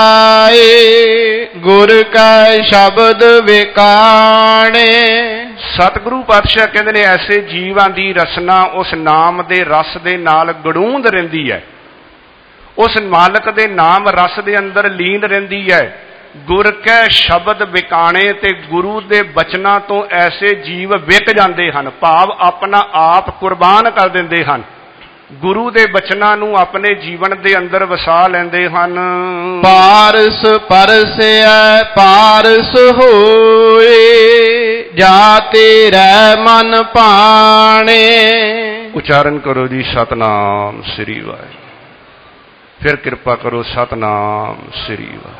साए, गुर का शब्द विकाणे। ਸਤਿਗੁਰੂ ਪਾਤਸ਼ਾਹ ਕਹਿੰਦੇ ਨੇ ਐਸੇ ਜੀਵਾਂ ਦੀ ਰਸਨਾ ਉਸ ਨਾਮ ਦੇ ਰਸ ਦੇ ਨਾਲ ਗੜੂੰਦ ਰਹਿੰਦੀ ਹੈ, ਉਸ ਮਾਲਕ ਦੇ ਨਾਮ ਰਸ ਦੇ ਅੰਦਰ ਲੀਨ ਰਹਿੰਦੀ ਹੈ। ਗੁਰ ਕੈ ਸ਼ਬਦ ਵਿਕਾਣੇ, ਤੇ ਗੁਰੂ ਦੇ ਬਚਨਾਂ ਤੋਂ ਐਸੇ ਜੀਵ ਵਿਕ ਜਾਂਦੇ ਹਨ, ਭਾਵ ਆਪਣਾ ਆਪ ਕੁਰਬਾਨ ਕਰ ਦਿੰਦੇ ਹਨ, ਗੁਰੂ ਦੇ ਬਚਨਾਂ ਨੂੰ ਆਪਣੇ ਜੀਵਨ ਦੇ ਅੰਦਰ ਵਸਾ ਲੈਂਦੇ ਹਨ। ਪਾਰਸ ਪਰਸੈ ਪਾਰਸ ਹੋਏ, ਜਾ ਤੇਰੇ ਮਨ ਭਾਣੇ। ਉਚਾਰਨ ਕਰੋ ਜੀ ਸਤਨਾਮ ਸ੍ਰੀ ਵਾਹਿਗੁਰੂ। ਫਿਰ ਕਿਰਪਾ ਕਰੋ ਸਤਨਾਮ ਸ੍ਰੀ ਵਾਹਿਗੁਰੂ।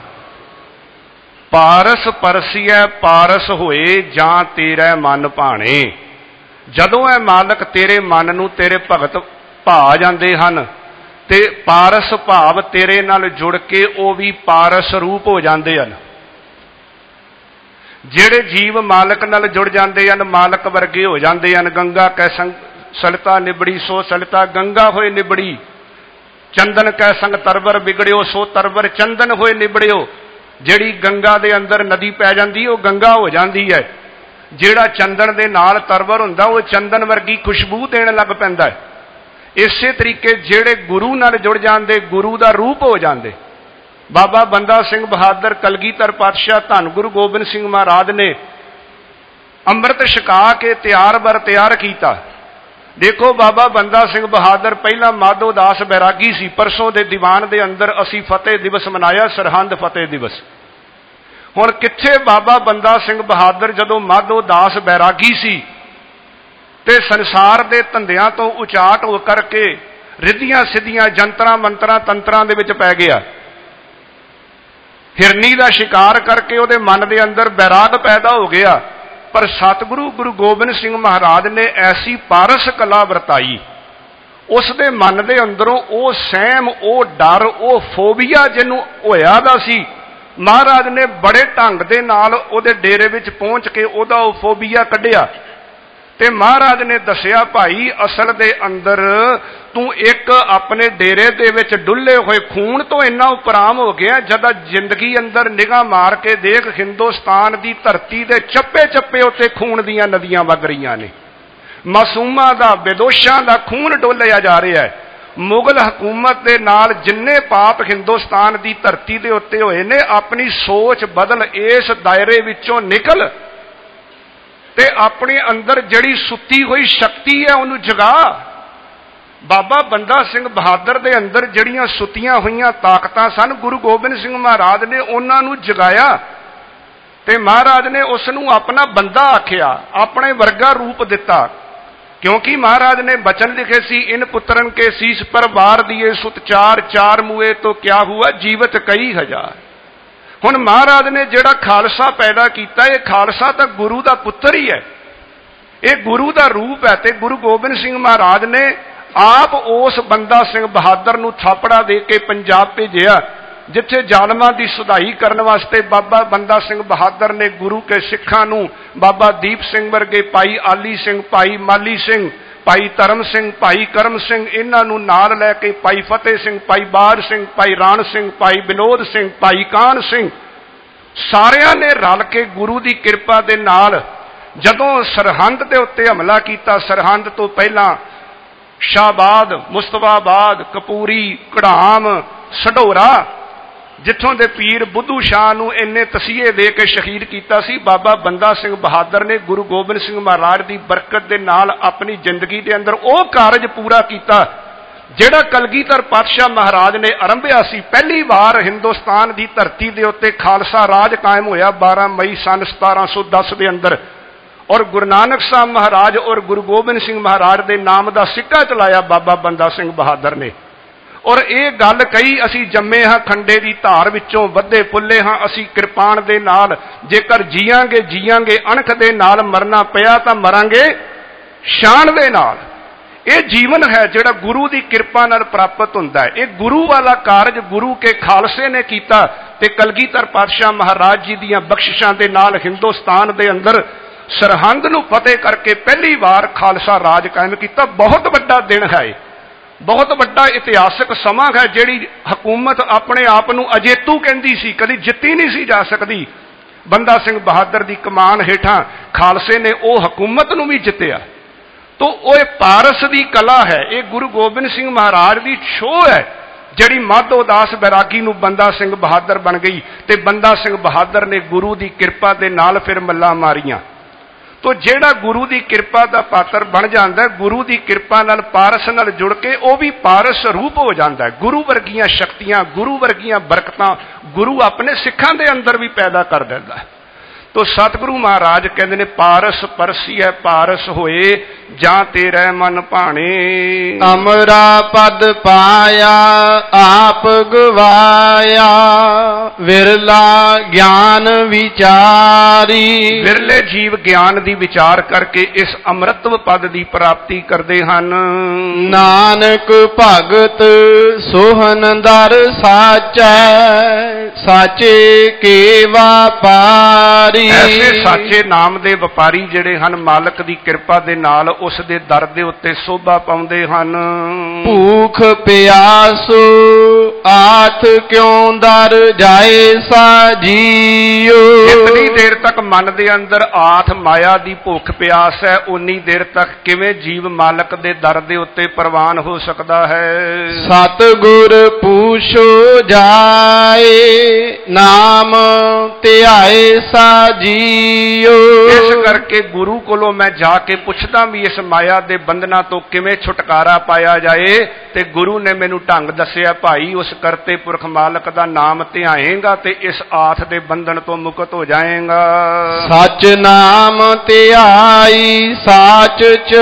ਪਾਰਸ ਪਰਸੀਐ ਪਾਰਸ ਹੋਏ, ਜਾਂ ਤੇਰੇ ਮਨ ਭਾਣੇ। ਜਦੋਂ ਇਹ ਮਾਲਕ ਤੇਰੇ ਮਨ ਨੂੰ ਤੇਰੇ ਭਗਤ ਭਾ ਜਾਂਦੇ ਹਨ ਤੇ ਪਾਰਸ ਭਾਵ ਤੇਰੇ ਨਾਲ ਜੁੜ ਕੇ ਉਹ ਵੀ ਪਾਰਸ ਰੂਪ ਹੋ ਜਾਂਦੇ ਹਨ। ਜਿਹੜੇ ਜੀਵ ਮਾਲਕ ਨਾਲ ਜੁੜ ਜਾਂਦੇ ਹਨ ਮਾਲਕ ਵਰਗੇ ਹੋ ਜਾਂਦੇ ਹਨ। ਗੰਗਾ ਕੈ ਸੰਗ ਸਲਿਤਾ ਨਿਬੜੀ, ਸੋ ਸਲਿਤਾ ਗੰਗਾ ਹੋਏ ਨਿਬੜੀ। ਚੰਦਨ ਕੈ ਸੰਗ ਤਰਵਰ ਵਿਗੜਿਓ, ਸੋ ਤਰਵਰ ਚੰਦਨ ਹੋਏ ਨਿਬੜਿਓ। ਜਿਹੜੀ ਗੰਗਾ ਦੇ ਅੰਦਰ ਨਦੀ ਪੈ ਜਾਂਦੀ ਉਹ ਗੰਗਾ ਹੋ ਜਾਂਦੀ ਹੈ। ਜਿਹੜਾ ਚੰਦਨ ਦੇ ਨਾਲ ਤਰਵਰ ਹੁੰਦਾ ਉਹ ਚੰਦਨ ਵਰਗੀ ਖੁਸ਼ਬੂ ਦੇਣ ਲੱਗ ਪੈਂਦਾ ਹੈ। ਇਸੇ ਤਰੀਕੇ ਜਿਹੜੇ ਗੁਰੂ ਨਾਲ ਜੁੜ ਜਾਂਦੇ ਗੁਰੂ ਦਾ ਰੂਪ ਹੋ ਜਾਂਦੇ। ਬਾਬਾ ਬੰਦਾ ਸਿੰਘ ਬਹਾਦਰ ਕਲਗੀਧਰ ਪਾਤਸ਼ਾਹ ਧੰਨ ਗੁਰੂ ਗੋਬਿੰਦ ਸਿੰਘ ਮਹਾਰਾਜ ਨੇ ਅੰਮ੍ਰਿਤ ਛਕਾ ਕੇ ਤਿਆਰ ਬਰ ਤਿਆਰ ਕੀਤਾ। ਦੇਖੋ ਬਾਬਾ ਬੰਦਾ ਸਿੰਘ ਬਹਾਦਰ ਪਹਿਲਾਂ ਮਾਧੋ ਦਾਸ ਬੈਰਾਗੀ ਸੀ। ਪਰਸੋਂ ਦੇ ਦੀਵਾਨ ਦੇ ਅੰਦਰ ਅਸੀਂ ਫਤਿਹ ਦਿਵਸ ਮਨਾਇਆ, ਸਰਹੰਦ ਫਤਿਹ ਦਿਵਸ। ਹੁਣ ਕਿੱਥੇ ਬਾਬਾ ਬੰਦਾ ਸਿੰਘ ਬਹਾਦਰ ਜਦੋਂ ਮਾਧੋ ਦਾਸ ਬੈਰਾਗੀ ਸੀ ਤੇ ਸੰਸਾਰ ਦੇ ਧੰਦਿਆਂ ਤੋਂ ਉਚਾਟ ਹੋ ਕਰਕੇ ਰਿੱਧੀਆਂ ਸਿੱਧੀਆਂ ਜੰਤਰਾਂ ਮੰਤਰਾਂ ਤੰਤਰਾਂ ਦੇ ਵਿੱਚ ਪੈ ਗਿਆ। ਹਿਰਨੀ ਦਾ ਸ਼ਿਕਾਰ ਕਰਕੇ ਉਹਦੇ ਮਨ ਦੇ ਅੰਦਰ ਬੈਰਾਗ ਪੈਦਾ ਹੋ ਗਿਆ। ਪਰ ਸਤਿਗੁਰੂ ਗੁਰੂ ਗੋਬਿੰਦ ਸਿੰਘ ਮਹਾਰਾਜ ਨੇ ਐਸੀ ਪਾਰਸ ਕਲਾ ਵਰਤਾਈ, ਉਸ ਦੇ ਮਨ ਦੇ ਅੰਦਰੋਂ ਉਹ ਸਹਿਮ, ਉਹ ਡਰ, ਉਹ ਫੋਬੀਆ ਜਿਹਨੂੰ ਹੋਇਆ ਦਾ ਸੀ, ਮਹਾਰਾਜ ਨੇ ਬੜੇ ਢੰਗ ਦੇ ਨਾਲ ਉਹਦੇ ਡੇਰੇ ਵਿੱਚ ਪਹੁੰਚ ਕੇ ਉਹਦਾ ਉਹ ਫੋਬੀਆ ਕੱਢਿਆ। ਤੇ ਮਹਾਰਾਜ ਨੇ ਦੱਸਿਆ, ਭਾਈ ਅਸਲ ਦੇ ਅੰਦਰ ਤੂੰ ਇੱਕ ਆਪਣੇ ਡੇਰੇ ਦੇ ਵਿੱਚ ਡੁੱਲੇ ਹੋਏ ਖੂਨ ਤੋਂ ਇੰਨਾ ਉਪਰਾਮ ਹੋ ਗਿਆ, ਜਦ ਜ਼ਿੰਦਗੀ ਅੰਦਰ ਨਿਗਾਹ ਮਾਰ ਕੇ ਦੇਖ ਹਿੰਦੁਸਤਾਨ ਦੀ ਧਰਤੀ ਦੇ ਚੱਪੇ ਚੱਪੇ ਉੱਤੇ ਖੂਨ ਦੀਆਂ ਨਦੀਆਂ ਵਗ ਰਹੀਆਂ ਨੇ। ਮਾਸੂਮਾਂ ਦਾ, ਬੇਦੋਸ਼ਾਂ ਦਾ ਖੂਨ ਡੋਲਿਆ ਜਾ ਰਿਹਾ ਹੈ। ਮੁਗਲ ਹਕੂਮਤ ਦੇ ਨਾਲ ਜਿੰਨੇ ਪਾਪ ਹਿੰਦੁਸਤਾਨ ਦੀ ਧਰਤੀ ਦੇ ਉੱਤੇ ਹੋਏ ਨੇ, ਆਪਣੀ ਸੋਚ ਬਦਲ, ਇਸ ਦਾਇਰੇ ਵਿੱਚੋਂ ਨਿਕਲ ਤੇ ਆਪਣੇ ਅੰਦਰ ਜਿਹੜੀ ਸੁੱਤੀ ਹੋਈ ਸ਼ਕਤੀ ਹੈ ਉਹਨੂੰ ਜਗਾ। ਬਾਬਾ ਬੰਦਾ ਸਿੰਘ ਬਹਾਦਰ ਦੇ ਅੰਦਰ ਜਿਹੜੀਆਂ ਸੁੱਤੀਆਂ ਹੋਈਆਂ ਤਾਕਤਾਂ ਸਨ, ਗੁਰੂ ਗੋਬਿੰਦ ਸਿੰਘ ਮਹਾਰਾਜ ਨੇ ਉਹਨਾਂ ਨੂੰ ਜਗਾਇਆ ਤੇ ਮਹਾਰਾਜ ਨੇ ਉਸ ਨੂੰ ਆਪਣਾ ਬੰਦਾ ਆਖਿਆ, ਆਪਣੇ ਵਰਗਾ ਰੂਪ ਦਿੱਤਾ। ਕਿਉਂਕਿ ਮਹਾਰਾਜ ਨੇ ਬਚਨ ਲਿਖੇ ਸੀ, ਇਨ ਪੁੱਤਰਨ ਕੇ ਸੀਸ ਪਰ ਵਾਰ ਦੀਏ ਸੁਤ ਚਾਰ, ਚਾਰ ਮੂਏ ਤੋਂ ਕਿਆ ਹੁਆ ਜੀਵਤ ਕਈ ਹਜ਼ਾਰ। ਹੁਣ ਮਹਾਰਾਜ ਨੇ ਜਿਹੜਾ ਖਾਲਸਾ ਪੈਦਾ ਕੀਤਾ, ਇਹ ਖਾਲਸਾ ਤਾਂ ਗੁਰੂ ਦਾ ਪੁੱਤਰ ਹੀ ਹੈ, ਇਹ ਗੁਰੂ ਦਾ ਰੂਪ ਹੈ। ਤੇ ਗੁਰੂ ਗੋਬਿੰਦ ਸਿੰਘ ਮਹਾਰਾਜ ਨੇ ਆਪ ਉਸ ਬੰਦਾ ਸਿੰਘ ਬਹਾਦਰ ਨੂੰ ਥਾਪੜਾ ਦੇ ਕੇ ਪੰਜਾਬ ਭੇਜਿਆ, ਜਿੱਥੇ ਜ਼ਾਲਮਾਂ ਦੀ ਸੁਧਾਈ ਕਰਨ ਵਾਸਤੇ ਬਾਬਾ ਬੰਦਾ ਸਿੰਘ ਬਹਾਦਰ ਨੇ ਗੁਰੂ ਕੇ ਸਿੱਖਾਂ ਨੂੰ, ਬਾਬਾ ਦੀਪ ਸਿੰਘ ਵਰਗੇ, ਭਾਈ ਆਲੀ ਸਿੰਘ, ਭਾਈ ਮਾਲੀ ਸਿੰਘ, ਭਾਈ ਧਰਮ ਸਿੰਘ, ਭਾਈ ਕਰਮ ਸਿੰਘ, ਇਹਨਾਂ ਨੂੰ ਨਾਲ ਲੈ ਕੇ ਭਾਈ ਫਤਿਹ ਸਿੰਘ, ਭਾਈ ਬਾਜ ਸਿੰਘ, ਭਾਈ ਰਾਣ ਸਿੰਘ, ਭਾਈ ਵਿਨੋਦ ਸਿੰਘ, ਭਾਈ ਕਾਨ ਸਿੰਘ, ਸਾਰਿਆਂ ਨੇ ਰਲ ਕੇ ਗੁਰੂ ਦੀ ਕਿਰਪਾ ਦੇ ਨਾਲ ਜਦੋਂ ਸਰਹੰਦ ਦੇ ਉੱਤੇ ਹਮਲਾ ਕੀਤਾ, ਸਰਹੰਦ ਤੋਂ ਪਹਿਲਾਂ ਸ਼ਾਹਬਾਦ, ਮੁਸਤਫਾਬਾਦ, ਕਪੂਰੀ, ਘੜਾਮ, ਸਢੌਰਾ, ਜਿੱਥੋਂ ਦੇ ਪੀਰ ਬੁੱਧੂ ਸ਼ਾਹ ਨੂੰ ਇੰਨੇ ਤਸੀਹੇ ਦੇ ਕੇ ਸ਼ਹੀਦ ਕੀਤਾ ਸੀ, ਬਾਬਾ ਬੰਦਾ ਸਿੰਘ ਬਹਾਦਰ ਨੇ ਗੁਰੂ ਗੋਬਿੰਦ ਸਿੰਘ ਮਹਾਰਾਜ ਦੀ ਬਰਕਤ ਦੇ ਨਾਲ ਆਪਣੀ ਜ਼ਿੰਦਗੀ ਦੇ ਅੰਦਰ ਉਹ ਕਾਰਜ ਪੂਰਾ ਕੀਤਾ ਜਿਹੜਾ ਕਲਗੀਧਰ ਪਾਤਸ਼ਾਹ ਮਹਾਰਾਜ ਨੇ ਆਰੰਭਿਆ ਸੀ। ਪਹਿਲੀ ਵਾਰ ਹਿੰਦੁਸਤਾਨ ਦੀ ਧਰਤੀ ਦੇ ਉੱਤੇ ਖਾਲਸਾ ਰਾਜ ਕਾਇਮ ਹੋਇਆ 12 ਮਈ ਸਨ 1710 ਦੇ ਅੰਦਰ, ਔਰ ਗੁਰੂ ਨਾਨਕ ਸਾਹਿਬ ਮਹਾਰਾਜ ਔਰ ਗੁਰੂ ਗੋਬਿੰਦ ਸਿੰਘ ਮਹਾਰਾਜ ਦੇ ਨਾਮ ਦਾ ਸਿੱਕਾ ਚਲਾਇਆ ਬਾਬਾ ਬੰਦਾ ਸਿੰਘ ਬਹਾਦਰ ਨੇ। ਔਰ ਇਹ ਗੱਲ ਕਹੀ, ਅਸੀਂ ਜੰਮੇ ਹਾਂ ਖੰਡੇ ਦੀ ਧਾਰ ਵਿੱਚੋਂ, ਵੱਧੇ ਫੁੱਲੇ ਹਾਂ ਅਸੀਂ ਕਿਰਪਾਨ ਦੇ ਨਾਲ, ਜੇਕਰ ਜੀਵਾਂਗੇ ਜੀਵਾਂਗੇ ਅਣਖ ਦੇ ਨਾਲ, ਮਰਨਾ ਪਿਆ ਤਾਂ ਮਰਾਂਗੇ ਸ਼ਾਨ ਦੇ ਨਾਲ। ਇਹ ਜੀਵਨ ਹੈ ਜਿਹੜਾ ਗੁਰੂ ਦੀ ਕਿਰਪਾ ਨਾਲ ਪ੍ਰਾਪਤ ਹੁੰਦਾ ਹੈ। ਇਹ ਗੁਰੂ ਵਾਲਾ ਕਾਰਜ ਗੁਰੂ ਕੇ ਖਾਲਸੇ ਨੇ ਕੀਤਾ ਤੇ ਕਲਗੀਧਰ ਪਾਤਸ਼ਾਹ ਮਹਾਰਾਜ ਜੀ ਦੀਆਂ ਬਖਸ਼ਿਸ਼ਾਂ ਦੇ ਨਾਲ ਹਿੰਦੁਸਤਾਨ ਦੇ ਅੰਦਰ ਸਰਹੰਦ ਨੂੰ ਫਤਿਹ ਕਰਕੇ ਪਹਿਲੀ ਵਾਰ ਖਾਲਸਾ ਰਾਜ ਕਾਇਮ ਕੀਤਾ। ਬਹੁਤ ਵੱਡਾ ਦਿਨ ਹੈ, ਬਹੁਤ ਵੱਡਾ ਇਤਿਹਾਸਕ ਸਮਾਂ ਹੈ। ਜਿਹੜੀ ਹਕੂਮਤ ਆਪਣੇ ਆਪ ਨੂੰ ਅਜੇਤੂ ਕਹਿੰਦੀ ਸੀ, ਕਦੀ ਜਿੱਤੀ ਨਹੀਂ ਸੀ ਜਾ ਸਕਦੀ, ਬੰਦਾ ਸਿੰਘ ਬਹਾਦਰ ਦੀ ਕਮਾਨ ਹੇਠਾਂ ਖਾਲਸੇ ਨੇ ਉਹ ਹਕੂਮਤ ਨੂੰ ਵੀ ਜਿੱਤਿਆ। ਤੋ ਉਹ ਪਾਰਸ ਦੀ ਕਲਾ ਹੈ, ਇਹ ਗੁਰੂ ਗੋਬਿੰਦ ਸਿੰਘ ਮਹਾਰਾਜ ਦੀ ਛੋਹ ਹੈ ਜਿਹੜੀ ਮਾਧੋ ਦਾਸ ਬੈਰਾਗੀ ਨੂੰ ਬੰਦਾ ਸਿੰਘ ਬਹਾਦਰ ਬਣ ਗਈ, ਤੇ ਬੰਦਾ ਸਿੰਘ ਬਹਾਦਰ ਨੇ ਗੁਰੂ ਦੀ ਕਿਰਪਾ ਦੇ ਨਾਲ ਫਿਰ ਮੱਲਾਂ ਮਾਰੀਆਂ। ਤੋ ਜਿਹੜਾ ਗੁਰੂ ਦੀ ਕਿਰਪਾ ਦਾ ਪਾਤਰ ਬਣ ਜਾਂਦਾ, ਗੁਰੂ ਦੀ ਕਿਰਪਾ ਨਾਲ ਪਾਰਸ ਨਾਲ ਜੁੜ ਕੇ ਉਹ ਵੀ ਪਾਰਸ ਰੂਪ ਹੋ ਜਾਂਦਾ। ਗੁਰੂ ਵਰਗੀਆਂ ਸ਼ਕਤੀਆਂ, ਗੁਰੂ ਵਰਗੀਆਂ ਬਰਕਤਾਂ ਗੁਰੂ ਆਪਣੇ ਸਿੱਖਾਂ ਦੇ ਅੰਦਰ ਵੀ ਪੈਦਾ ਕਰ ਦਿੰਦਾ। ਤੋ ਸਤਿਗੁਰੂ ਮਹਾਰਾਜ ਕਹਿੰਦੇ ਨੇ ਪਾਰਸ ਪਰਸੀਐ ਪਾਰਸ ਹੋਏ, ਜਾਂ ਤੇਰੇ ਮਨ ਭਾਣੇ। ਅਮਰਾ ਪਦ ਪਾਇਆ ਆਪ ਗਵਾਇਆ, ਵਿਰਲਾ ਗਿਆਨ ਵਿਚਾਰੀ। ਵਿਰਲੇ ਜੀਵ ਗਿਆਨ ਦੀ ਵਿਚਾਰ ਕਰਕੇ ਇਸ ਅੰਮ੍ਰਿਤਵ ਪਦ ਦੀ ਪ੍ਰਾਪਤੀ ਕਰਦੇ ਹਨ। ਨਾਨਕ ਭਗਤ ਸੋਹਨ ਦਰ ਸਾਚੈ, ਸਾਚੇ ਕੇ ਵਾਪਾਰੀ। ਐਸੇ ਸਾਚੇ ਨਾਮ ਦੇ ਵਪਾਰੀ ਜਿਹੜੇ ਹਨ, ਮਾਲਕ ਦੀ ਕਿਰਪਾ ਦੇ ਨਾਲ ਉਸ ਦੇ ਦਰ ਦੇ ਉੱਤੇ ਸੋਭਾ ਪਾਉਂਦੇ ਹਨ। ਭੂਖ ਪਿਆਸੋ ਆਥ ਕਿਉਂ ਦਰ ਜਾਏ ਸਾ ਜੀਓ। ਜਿਤਨੀ ਦੇਰ ਤੱਕ ਮਨ ਦੇ ਅੰਦਰ ਆਥ ਮਾਇਆ ਦੀ ਭੁੱਖ ਪਿਆਸ ਹੈ, ਉਨੀ ਦੇਰ ਤੱਕ ਕਿਵੇਂ ਜੀਵ ਮਾਲਕ ਦੇ ਦਰ ਦੇ ਉੱਤੇ ਪ੍ਰਵਾਨ ਹੋ ਸਕਦਾ ਹੈ। ਸਤਿਗੁਰ ਪੂਛੋ ਜਾਏ, ਨਾਮ ਧਿਆਏ ਸਾ ਜੀਓ। ਇਸ ਕਰਕੇ ਗੁਰੂ ਕੋਲੋਂ ਮੈਂ ਜਾ ਕੇ ਪੁੱਛਦਾ ਵੀ ਇਸ ਮਾਇਆ ਦੇ ਬੰਧਨਾਂ ਤੋਂ ਕਿਵੇਂ ਛੁਟਕਾਰਾ ਪਾਇਆ ਜਾਏ, ਤੇ ਗੁਰੂ ਨੇ ਮੈਨੂੰ ਢੰਗ ਦੱਸਿਆ, ਭਾਈ ਉਸ ਕਰਤੇ ਪੁਰਖ ਮਾਲਕ ਦਾ ਨਾਮ ਧਿਆਏਗਾ ਤੇ ਇਸ ਆਥ ਦੇ ਬੰਧਨ ਤੋਂ ਮੁਕਤ ਹੋ ਜਾਏਗਾ। ਸਚ ਨਾਮ ਧਿਆਈ ਸਾਚ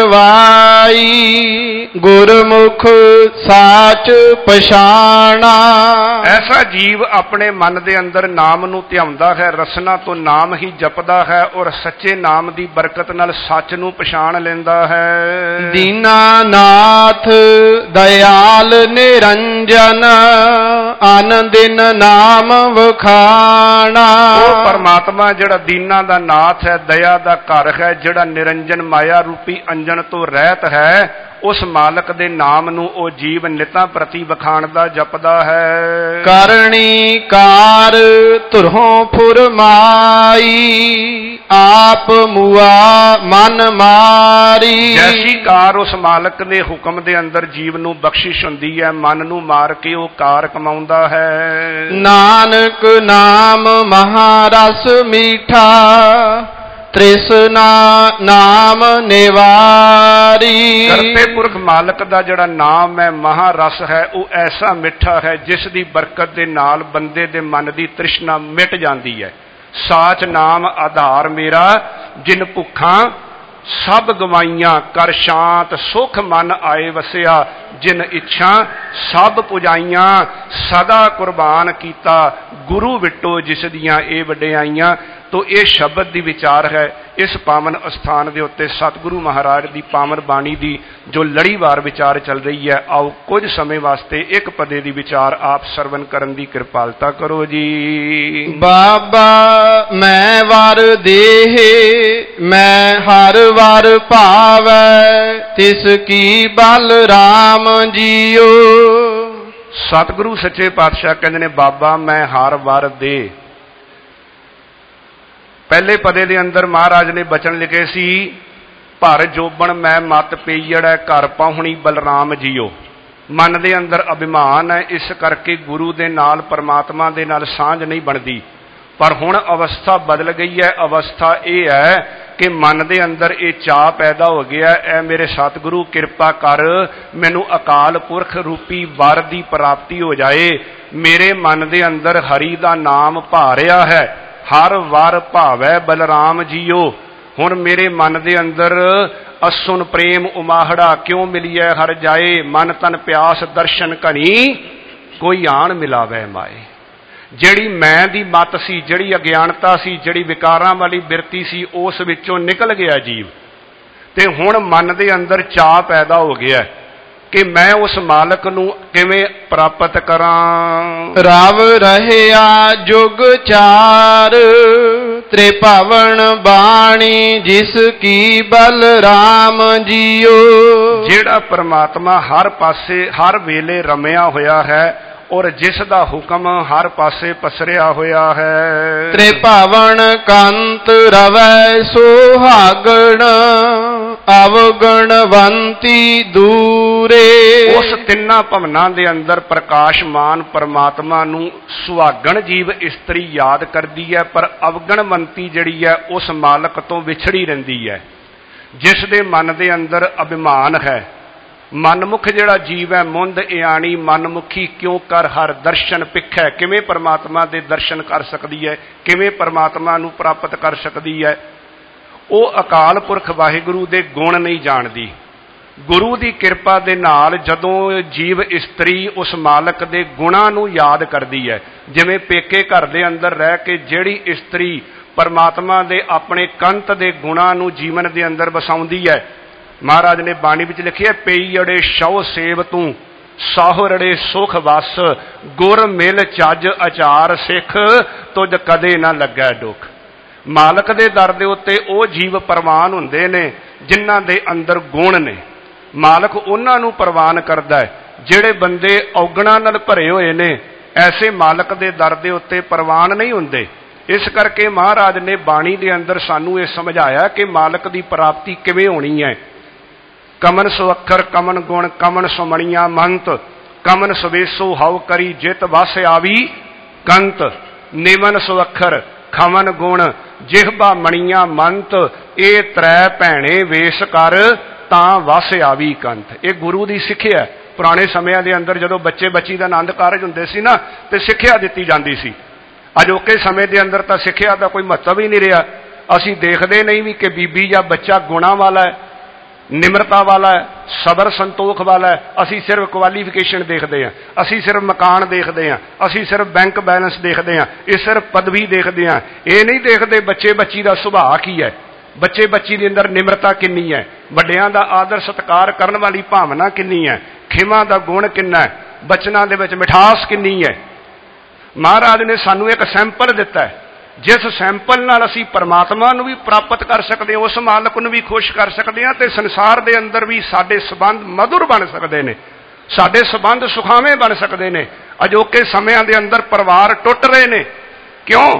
ਚਵਾਈ, ਗੁਰਮੁਖ ਸਾਚ ਪਛਾਣਾ। ਐਸਾ ਜੀਵ ਆਪਣੇ ਮਨ ਦੇ ਅੰਦਰ ਨਾਮ ਨੂੰ ਧਿਆਉਂਦਾ ਹੈ, ਰਸਨਾ ਤੋਂ ਨਾਮ ਹੀ ਜਪਦਾ ਹੈ, ਔਰ ਸੱਚੇ ਨਾਮ ਦੀ ਬਰਕਤ ਨਾਲ ਸੱਚ ਨੂੰ ਪਛਾਣ ਲੈਂਦਾ ਹੈ। ਦੀਨਾਨਾਥ ਦਇਆਲ ਨਿਰੰਜਨ, ਆਨੰਦਿਨ ਨਾਮ ਵਖਾਣਾ। ਉਹ ਪਰਮਾਤਮਾ ਜਿਹੜਾ ਦੀਨਾਂ ਦਾ ਨਾਥ ਹੈ, ਦਇਆ ਦਾ ਘਰ ਹੈ, ਜਿਹੜਾ ਨਿਰੰਜਨ ਮਾਇਆ ਰੂਪੀ ਅੰਜਨ ਤੋਂ ਰਹਿਤ ਹੈ, ਉਸ ਮਾਲਕ ਦੇ ਨਾਮ ਨੂੰ ਉਹ ਜੀਵ ਨਿਤਾਂ ਪ੍ਰਤੀ ਵਖਾਣਦਾ ਜਪਦਾ ਹੈ। ਕਰਨੀ ਕਾਰ ਧੁਰੋਂ ਫੁਰਮਾਈ, ਆਪ ਮੁਆ ਮਨ ਮਾਰੀ। ਜੈਸੀ ਕਾਰ ਉਸ ਮਾਲਕ ਦੇ ਹੁਕਮ ਦੇ ਅੰਦਰ ਜੀਵ ਨੂੰ ਬਖਸ਼ਿਸ਼ ਹੁੰਦੀ ਹੈ, ਮਨ ਨੂੰ ਮਾਰ ਕੇ ਉਹ ਕਾਰ ਕਮਾਉਂਦਾ ਹੈ। ਨਾਨਕ ਨਾਮ ਮਹਾਰਸ ਮੀਠਾ, ਤ੍ਰਿਸ਼ਨਾ ਨਾਮ ਨਿਵਾਰੀ। ਕਰਤੇ ਪੁਰਖ ਮਾਲਕ ਦਾ ਜਿਹੜਾ ਨਾਮ ਹੈ, ਮਹਾਰਸ ਹੈ, ਉਹ ਐਸਾ ਮਿੱਠਾ ਹੈ ਜਿਸ ਦੀ ਬਰਕਤ ਦੇ ਨਾਲ ਬੰਦੇ ਦੇ ਮਨ ਦੀ ਤ੍ਰਿਸ਼ਨਾ ਮਿਟ ਜਾਂਦੀ ਹੈ। ਸਾਚ ਨਾਮ ਆਧਾਰ ਮੇਰਾ, ਜਿਨ ਭੁੱਖਾਂ ਸਭ ਗਵਾਈਆਂ, ਕਰ ਸ਼ਾਂਤ ਸੁਖ ਮਨ ਆਏ ਵਸਿਆ, ਜਿਨ ਇੱਛਾ ਸਭ ਪੁਜਾਈਆਂ, ਸਦਾ ਕੁਰਬਾਨ ਕੀਤਾ, ਗੁਰੂ ਵਿਟੋ ਜਿਸ ਦੀਆਂ ਇਹ ਵਡਿਆਈਆਂ। ਤੋ ਇਹ ਸ਼ਬਦ ਦੀ ਵਿਚਾਰ ਹੈ ਇਸ ਪਾਵਨ ਅਸਥਾਨ ਦੇ ਉੱਤੇ ਸਤਿਗੁਰੂ ਮਹਾਰਾਜ ਦੀ ਪਾਵਨ ਬਾਣੀ ਦੀ ਜੋ ਲੜੀਵਾਰ ਵਿਚਾਰ ਚੱਲ ਰਹੀ ਹੈ। ਆਓ ਕੁਝ ਸਮੇਂ ਵਾਸਤੇ ਇੱਕ ਪਦੇ ਦੀ ਵਿਚਾਰ ਆਪ ਸਰਵਨ ਕਰਨ ਦੀ ਕਿਰਪਾਲਤਾ ਕਰੋ ਜੀ। ਬਾਬਾ ਮੈਂ ਵਰ ਦੇਹ, ਮੈਂ ਹਰ ਵਰ ਭਾਵੈ, ਤਿਸ ਕੀ ਬਲ ਰਾਮ ਜੀਓ। ਸਤਿਗੁਰੂ ਸੱਚੇ ਪਾਤਸ਼ਾਹ ਕਹਿੰਦੇ ਨੇ, ਬਾਬਾ ਮੈਂ ਹਰ ਵਰ ਦੇ। ਪਹਿਲੇ ਪਦੇ ਦੇ ਅੰਦਰ ਮਹਾਰਾਜ ਨੇ ਬਚਨ ਲਿਖੇ ਸੀ, ਭਰ ਜੋਬਨ ਮੈਂ ਮਤ ਪਈੜੈ, ਘਰ ਪਾਹੁਣੀ ਬਲਰਾਮ ਜੀਓ। ਮਨ ਦੇ ਅੰਦਰ ਅਭਿਮਾਨ ਹੈ, ਇਸ ਕਰਕੇ ਗੁਰੂ ਦੇ ਨਾਲ ਪਰਮਾਤਮਾ ਦੇ ਨਾਲ ਸਾਂਝ ਨਹੀਂ ਬਣਦੀ। ਪਰ ਹੁਣ ਅਵਸਥਾ ਬਦਲ ਗਈ ਹੈ। ਅਵਸਥਾ ਇਹ ਹੈ ਕਿ ਮਨ ਦੇ ਅੰਦਰ ਇਹ ਚਾਅ ਪੈਦਾ ਹੋ ਗਿਆ, ਐ ਮੇਰੇ ਸਤਿਗੁਰੂ ਕਿਰਪਾ ਕਰ, ਮੈਨੂੰ ਅਕਾਲ ਪੁਰਖ ਰੂਪੀ ਵਰ ਦੀ ਪ੍ਰਾਪਤੀ ਹੋ ਜਾਏ। ਮੇਰੇ ਮਨ ਦੇ ਅੰਦਰ ਹਰੀ ਦਾ ਨਾਮ ਭਾ ਰਿਹਾ ਹੈ, ਹਰ ਵਰ ਭਾਵੈ ਬਲਰਾਮ ਜੀਓ। ਹੁਣ ਮੇਰੇ ਮਨ ਦੇ ਅੰਦਰ ਅਸੁਨ ਪ੍ਰੇਮ ਉਮਾਹੜਾ, ਕਿਉਂ ਮਿਲੀਐ ਹਰ ਜਾਏ, ਮਨ ਤਨ ਪਿਆਸ ਦਰਸ਼ਨ ਘਣੀ, ਕੋਈ ਆਣ ਮਿਲਾਵੇ ਮਾਏ। ਜਿਹੜੀ ਮੈਂ ਦੀ ਮਤ ਸੀ, ਜਿਹੜੀ ਅਗਿਆਨਤਾ ਸੀ, ਜਿਹੜੀ ਵਿਕਾਰਾਂ ਵਾਲੀ ਬਿਰਤੀ ਸੀ, ਉਸ ਵਿੱਚੋਂ ਨਿਕਲ ਗਿਆ ਜੀਵ, ਤੇ ਹੁਣ ਮਨ ਦੇ ਅੰਦਰ ਚਾਅ ਪੈਦਾ ਹੋ ਗਿਆ ਕਿ ਮੈਂ ਉਸ ਮਾਲਕ ਨੂੰ ਕਿਵੇਂ ਪ੍ਰਾਪਤ ਕਰਾਂ। ਰਵ ਰਹਿਆ ਜੁਗ ਚਾਰ, ਤ੍ਰਿਭਵਨ ਬਾਣੀ ਜਿਸ ਕੀ ਬਲ ਰਾਮ ਜੀਓ। ਜਿਹੜਾ ਪਰਮਾਤਮਾ ਹਰ ਪਾਸੇ ਹਰ ਵੇਲੇ ਰਮਿਆ ਹੋਇਆ ਹੈ, ਔਰ ਜਿਸ ਦਾ ਹੁਕਮ ਹਰ ਪਾਸੇ ਪਸਰਿਆ ਹੋਇਆ ਹੈ। ਤ੍ਰਿਭਵਨ ਕੰਤ ਰਵੈ ਸੁਹਾਗਣ ਅਵਗਣਵੰਤੀ ਦੂਰੇ। ਉਸ ਤਿੰਨਾਂ ਭਵਨਾਂ ਦੇ ਅੰਦਰ ਪ੍ਰਕਾਸ਼ਮਾਨ ਪਰਮਾਤਮਾ ਨੂੰ ਸੁਹਾਗਣ ਜੀਵ ਇਸਤਰੀ ਯਾਦ ਕਰਦੀ ਹੈ, ਪਰ ਅਵਗਣਵੰਤੀ ਜਿਹੜੀ ਹੈ ਉਸ ਮਾਲਕ ਤੋਂ ਵਿਛੜੀ ਰਹਿੰਦੀ ਹੈ। ਜਿਸ ਦੇ ਮਨ ਦੇ ਅੰਦਰ ਅਭਿਮਾਨ ਹੈ, ਮਨਮੁਖ ਜਿਹੜਾ ਜੀਵ ਹੈ, ਮੁੰਦ ਇਆਣੀ ਮਨਮੁਖੀ ਕਿਉਂ ਕਰ ਹਰ ਦਰਸ਼ਨ ਪਿੱਖੈ। ਕਿਵੇਂ ਪਰਮਾਤਮਾ ਦੇ ਦਰਸ਼ਨ ਕਰ ਸਕਦੀ ਹੈ, ਕਿਵੇਂ ਪਰਮਾਤਮਾ ਨੂੰ ਪ੍ਰਾਪਤ ਕਰ ਸਕਦੀ ਹੈ? ਉਹ ਅਕਾਲ ਪੁਰਖ ਵਾਹਿਗੁਰੂ ਦੇ ਗੁਣ ਨਹੀਂ ਜਾਣਦੀ। ਗੁਰੂ ਦੀ ਕਿਰਪਾ ਦੇ ਨਾਲ ਜਦੋਂ ਜੀਵ ਇਸਤਰੀ ਉਸ ਮਾਲਕ ਦੇ ਗੁਣਾਂ ਨੂੰ ਯਾਦ ਕਰਦੀ ਹੈ, ਜਿਵੇਂ ਪੇਕੇ ਘਰ ਦੇ ਅੰਦਰ ਰਹਿ ਕੇ ਜਿਹੜੀ ਇਸਤਰੀ ਪਰਮਾਤਮਾ ਦੇ ਆਪਣੇ ਕੰਤ ਦੇ ਗੁਣਾਂ ਨੂੰ ਜੀਵਨ ਦੇ ਅੰਦਰ ਵਸਾਉਂਦੀ ਹੈ, ਮਹਾਰਾਜ ਨੇ ਬਾਣੀ ਵਿੱਚ ਲਿਖਿਆ, ਪਈ ਅੜੇ ਸ਼ਉ ਸੇਵ ਤੂੰ ਸਾਹੁਰੜੇ ਸੁਖ ਵਸ, ਗੁਰ ਮਿਲ ਚੱਜ ਅਚਾਰ ਸਿੱਖ, ਤੁਝ ਕਦੇ ਨਾ ਲੱਗੈ ਦੁੱਖ। ਮਾਲਕ ਦੇ ਦਰ ਦੇ ਉੱਤੇ ਉਹ ਜੀਵ ਪ੍ਰਵਾਨ ਹੁੰਦੇ ਨੇ ਜਿਨ੍ਹਾਂ ਦੇ ਅੰਦਰ ਗੁਣ ਨੇ। ਮਾਲਕ ਉਹਨਾਂ ਨੂੰ ਪ੍ਰਵਾਨ ਕਰਦਾ ਹੈ ਜਿਹੜੇ ਬੰਦੇ ਔਗਣਾਂ ਨਾਲ ਭਰੇ ਹੋਏ ਨੇ, ਐਸੇ ਮਾਲਕ ਦੇ ਦਰ ਦੇ ਉੱਤੇ ਪ੍ਰਵਾਨ ਨਹੀਂ ਹੁੰਦੇ। ਇਸ ਕਰਕੇ ਮਹਾਰਾਜ ਨੇ ਬਾਣੀ ਦੇ ਅੰਦਰ ਸਾਨੂੰ ਇਹ ਸਮਝਾਇਆ ਕਿ ਮਾਲਕ ਦੀ ਪ੍ਰਾਪਤੀ ਕਿਵੇਂ ਹੋਣੀ ਹੈ। ਕਮਨ ਸੋ ਅੱਖਰ ਕਮਨ ਗੁਣ ਕਮਨ ਸੁਮਣੀਆਂ ਮੰਤ, ਕਮਨ ਸਵੇਸੋ ਹਉ ਕਰੀ ਜਿਤ ਵਸ ਆਵੀ ਕੰਤ। ਨਿਮਨ ਸੋ ਅੱਖਰ ਖਮਨ ਗੁਣ ਜਿਹਬਾ ਮਣੀਆਂ ਮੰਤ, ਇਹ ਤ੍ਰੈ ਭੈਣੇ ਵੇਸ ਕਰ ਤਾਂ ਵਸ ਆਵੀ ਕੰਤ। ਇਹ ਗੁਰੂ ਦੀ ਸਿੱਖਿਆ। ਪੁਰਾਣੇ ਸਮਿਆਂ ਦੇ ਅੰਦਰ ਜਦੋਂ ਬੱਚੇ ਬੱਚੀ ਦਾ ਆਨੰਦ ਕਾਰਜ ਹੁੰਦੇ ਸੀ ਨਾ, ਤੇ ਸਿੱਖਿਆ ਦਿੱਤੀ ਜਾਂਦੀ ਸੀ। ਅਜੋਕੇ ਸਮੇਂ ਦੇ ਅੰਦਰ ਤਾਂ ਸਿੱਖਿਆ ਦਾ ਕੋਈ ਮਹੱਤਵ ਹੀ ਨਹੀਂ ਰਿਹਾ। ਅਸੀਂ ਦੇਖਦੇ ਨਹੀਂ ਵੀ ਕਿ ਬੀਬੀ ਜਾਂ ਬੱਚਾ ਗੁਣਾਂ ਵਾਲਾ ਹੈ, ਨਿਮਰਤਾ ਵਾਲਾ ਹੈ, ਸਬਰ ਸੰਤੋਖ ਵਾਲਾ ਹੈ। ਅਸੀਂ ਸਿਰਫ ਕੁਆਲੀਫਿਕੇਸ਼ਨ ਦੇਖਦੇ ਹਾਂ, ਅਸੀਂ ਸਿਰਫ ਮਕਾਨ ਦੇਖਦੇ ਹਾਂ, ਅਸੀਂ ਸਿਰਫ ਬੈਂਕ ਬੈਲੈਂਸ ਦੇਖਦੇ ਹਾਂ, ਇਹ ਸਿਰਫ ਪਦਵੀ ਦੇਖਦੇ ਹਾਂ। ਇਹ ਨਹੀਂ ਦੇਖਦੇ ਬੱਚੇ ਬੱਚੀ ਦਾ ਸੁਭਾਅ ਕੀ ਹੈ, ਬੱਚੇ ਬੱਚੀ ਦੇ ਅੰਦਰ ਨਿਮਰਤਾ ਕਿੰਨੀ ਹੈ, ਵੱਡਿਆਂ ਦਾ ਆਦਰ ਸਤਿਕਾਰ ਕਰਨ ਵਾਲੀ ਭਾਵਨਾ ਕਿੰਨੀ ਹੈ, ਖਿਮਾ ਦਾ ਗੁਣ ਕਿੰਨਾ ਹੈ, ਬਚਨਾਂ ਦੇ ਵਿੱਚ ਮਿਠਾਸ ਕਿੰਨੀ ਹੈ। ਮਹਾਰਾਜ ਨੇ ਸਾਨੂੰ ਇੱਕ ਸੈਂਪਲ ਦਿੱਤਾ ਹੈ, ਜਿਸ ਸੈਂਪਲ ਨਾਲ ਅਸੀਂ ਪਰਮਾਤਮਾ ਨੂੰ ਵੀ ਪ੍ਰਾਪਤ ਕਰ ਸਕਦੇ ਹਾਂ, ਉਸ ਮਾਲਕ ਨੂੰ ਵੀ ਖੁਸ਼ ਕਰ ਸਕਦੇ ਹਾਂ, ਤੇ ਸੰਸਾਰ ਦੇ ਅੰਦਰ ਵੀ ਸਾਡੇ ਸਬੰਧ ਮਧੁਰ ਬਣ ਸਕਦੇ ਨੇ, ਸਾਡੇ ਸਬੰਧ ਸੁਖਾਵੇਂ ਬਣ ਸਕਦੇ ਨੇ। ਅਜੋਕੇ ਸਮਿਆਂ ਦੇ ਅੰਦਰ ਪਰਿਵਾਰ ਟੁੱਟ ਰਹੇ ਨੇ। ਕਿਉਂ?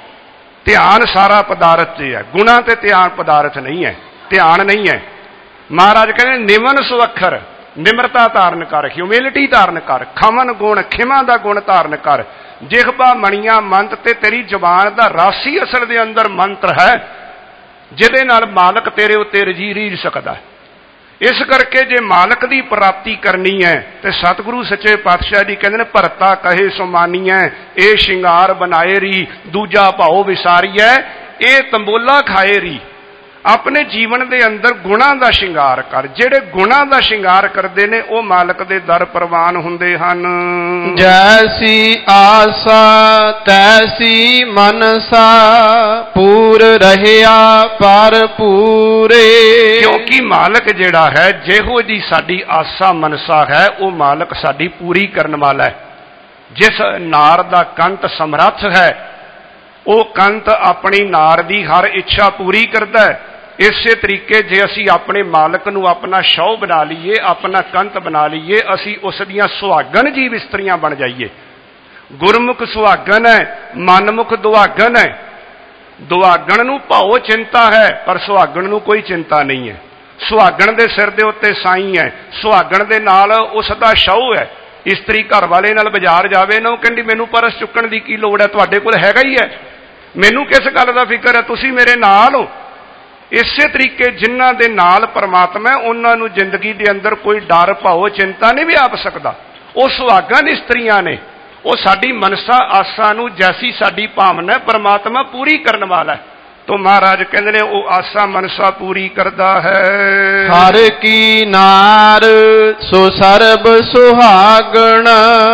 ਧਿਆਨ ਸਾਰਾ ਪਦਾਰਥ 'ਚ ਹੈ, ਗੁਣਾਂ ਤੇ ਧਿਆਨ ਪਦਾਰਥ ਨਹੀਂ ਹੈ, ਧਿਆਨ ਨਹੀਂ ਹੈ। ਮਹਾਰਾਜ ਕਹਿੰਦੇ ਨਿਮਨ ਸੋ ਅੱਖਰ, ਨਿਮਰਤਾ ਧਾਰਨ ਕਰ, ਹਿਊਮਿਲਿਟੀ ਧਾਰਨ ਕਰ, ਖਮਨ ਗੁਣ ਖਿਮਾ ਦਾ ਗੁਣ ਧਾਰਨ ਕਰ, ਜਿਹਬਾ ਮਣੀਆਂ ਮੰਤ, ਤੇ ਤੇਰੀ ਜ਼ੁਬਾਨ ਦਾ ਰਸ ਹੀ ਅਸਲ ਦੇ ਅੰਦਰ ਮੰਤਰ ਹੈ ਜਿਹਦੇ ਨਾਲ ਮਾਲਕ ਤੇਰੇ ਉੱਤੇ ਰਜੀ ਰੀਝ ਸਕਦਾ। ਇਸ ਕਰਕੇ ਜੇ ਮਾਲਕ ਦੀ ਪ੍ਰਾਪਤੀ ਕਰਨੀ ਹੈ ਤੇ ਸਤਿਗੁਰੂ ਸੱਚੇ ਪਾਤਸ਼ਾਹ ਜੀ ਕਹਿੰਦੇ ਨੇ, ਭਰਤਾ ਕਹੇ ਸੋ ਮਾਨੀਐ, ਇਹ ਸ਼ਿੰਗਾਰ ਬਣਾਏ ਰੀ, ਦੂਜਾ ਭਾਉ ਵਿਸਾਰੀਐ, ਇਹ ਤੰਬੋਲਾ ਖਾਏ ਰੀ। ਆਪਣੇ ਜੀਵਨ ਦੇ ਅੰਦਰ ਗੁਣਾਂ ਦਾ ਸ਼ਿੰਗਾਰ ਕਰ। ਜਿਹੜੇ ਗੁਣਾਂ ਦਾ ਸ਼ਿੰਗਾਰ ਕਰਦੇ ਨੇ ਉਹ ਮਾਲਕ ਦੇ ਦਰ ਪ੍ਰਵਾਨ ਹੁੰਦੇ ਹਨ। ਜੈਸੀ ਆਸਾ ਤੈਸੀ ਮਨਸਾ, ਪੂਰ ਰਹਿਆ ਪਰ ਪੂਰੇ। ਕਿਉਂਕਿ ਮਾਲਕ ਜਿਹੜਾ ਹੈ, ਜਿਹੋ ਜੀ ਸਾਡੀ ਆਸਾ ਮਨਸਾ ਹੈ, ਉਹ ਮਾਲਕ ਸਾਡੀ ਪੂਰੀ ਕਰਨ ਵਾਲਾ ਹੈ। ਜਿਸ ਨਾਰ ਦਾ ਕੰਤ ਸਮਰੱਥ ਹੈ, ਉਹ ਕੰਤ ਆਪਣੀ ਨਾਰ ਦੀ ਹਰ ਇੱਛਾ ਪੂਰੀ ਕਰਦਾ ਹੈ। ਇਸੇ ਤਰੀਕੇ ਜੇ ਅਸੀਂ ਆਪਣੇ ਮਾਲਕ ਨੂੰ ਆਪਣਾ ਸ਼ੌਹ ਬਣਾ ਲਈਏ, ਆਪਣਾ ਕੰਤ ਬਣਾ ਲਈਏ, ਅਸੀਂ ਉਸ ਦੀਆਂ ਸੁਹਾਗਣ ਜੀਵ ਇਸਤਰੀਆਂ ਬਣ ਜਾਈਏ। ਗੁਰਮੁਖ ਸੁਹਾਗਣ ਹੈ, ਮਨਮੁਖ ਦੁਹਾਗਣ ਹੈ। ਦੁਹਾਗਣ ਨੂੰ ਭਾਉ ਚਿੰਤਾ ਹੈ, ਪਰ ਸੁਹਾਗਣ ਨੂੰ ਕੋਈ ਚਿੰਤਾ ਨਹੀਂ ਹੈ। ਸੁਹਾਗਣ ਦੇ ਸਿਰ ਦੇ ਉੱਤੇ ਸਾਈਂ ਹੈ, ਸੁਹਾਗਣ ਦੇ ਨਾਲ ਉਸ ਦਾ ਸ਼ੌਹ ਹੈ। ਇਸਤਰੀ ਘਰ ਵਾਲੇ ਨਾਲ ਬਾਜ਼ਾਰ ਜਾਵੇ ਨਾ, ਉਹ ਕਹਿੰਦੀ ਮੈਨੂੰ ਪਰਸ ਚੁੱਕਣ ਦੀ ਕੀ ਲੋੜ ਹੈ, ਤੁਹਾਡੇ ਕੋਲ ਹੈਗਾ ਹੀ ਹੈ, ਮੈਨੂੰ ਕਿਸ ਗੱਲ ਦਾ ਫਿਕਰ ਹੈ, ਤੁਸੀਂ ਮੇਰੇ ਨਾਲ ਹੋ। ਇਸੇ ਤਰੀਕੇ ਜਿਨ੍ਹਾਂ ਦੇ ਨਾਲ ਪਰਮਾਤਮਾ ਹੈ, ਉਹਨਾਂ ਨੂੰ ਜ਼ਿੰਦਗੀ ਦੇ ਅੰਦਰ ਕੋਈ ਡਰ ਭਾਉ ਚਿੰਤਾ ਨਹੀਂ ਵੀ ਆਪ ਸਕਦਾ। ਉਹ ਸੁਹਾਗਣ ਇਸਤਰੀਆਂ ਨੇ, ਉਹ ਸਾਡੀ ਮਨਸਾ ਆਸਾ ਨੂੰ, ਜੈਸੀ ਸਾਡੀ ਭਾਵਨਾ ਪਰਮਾਤਮਾ ਪੂਰੀ ਕਰਨ ਵਾਲਾ ਹੈ। तो महाराज कहते ने वो आशा मनसा पूरी करता है। हर की नार सो सर्ब सुहागण,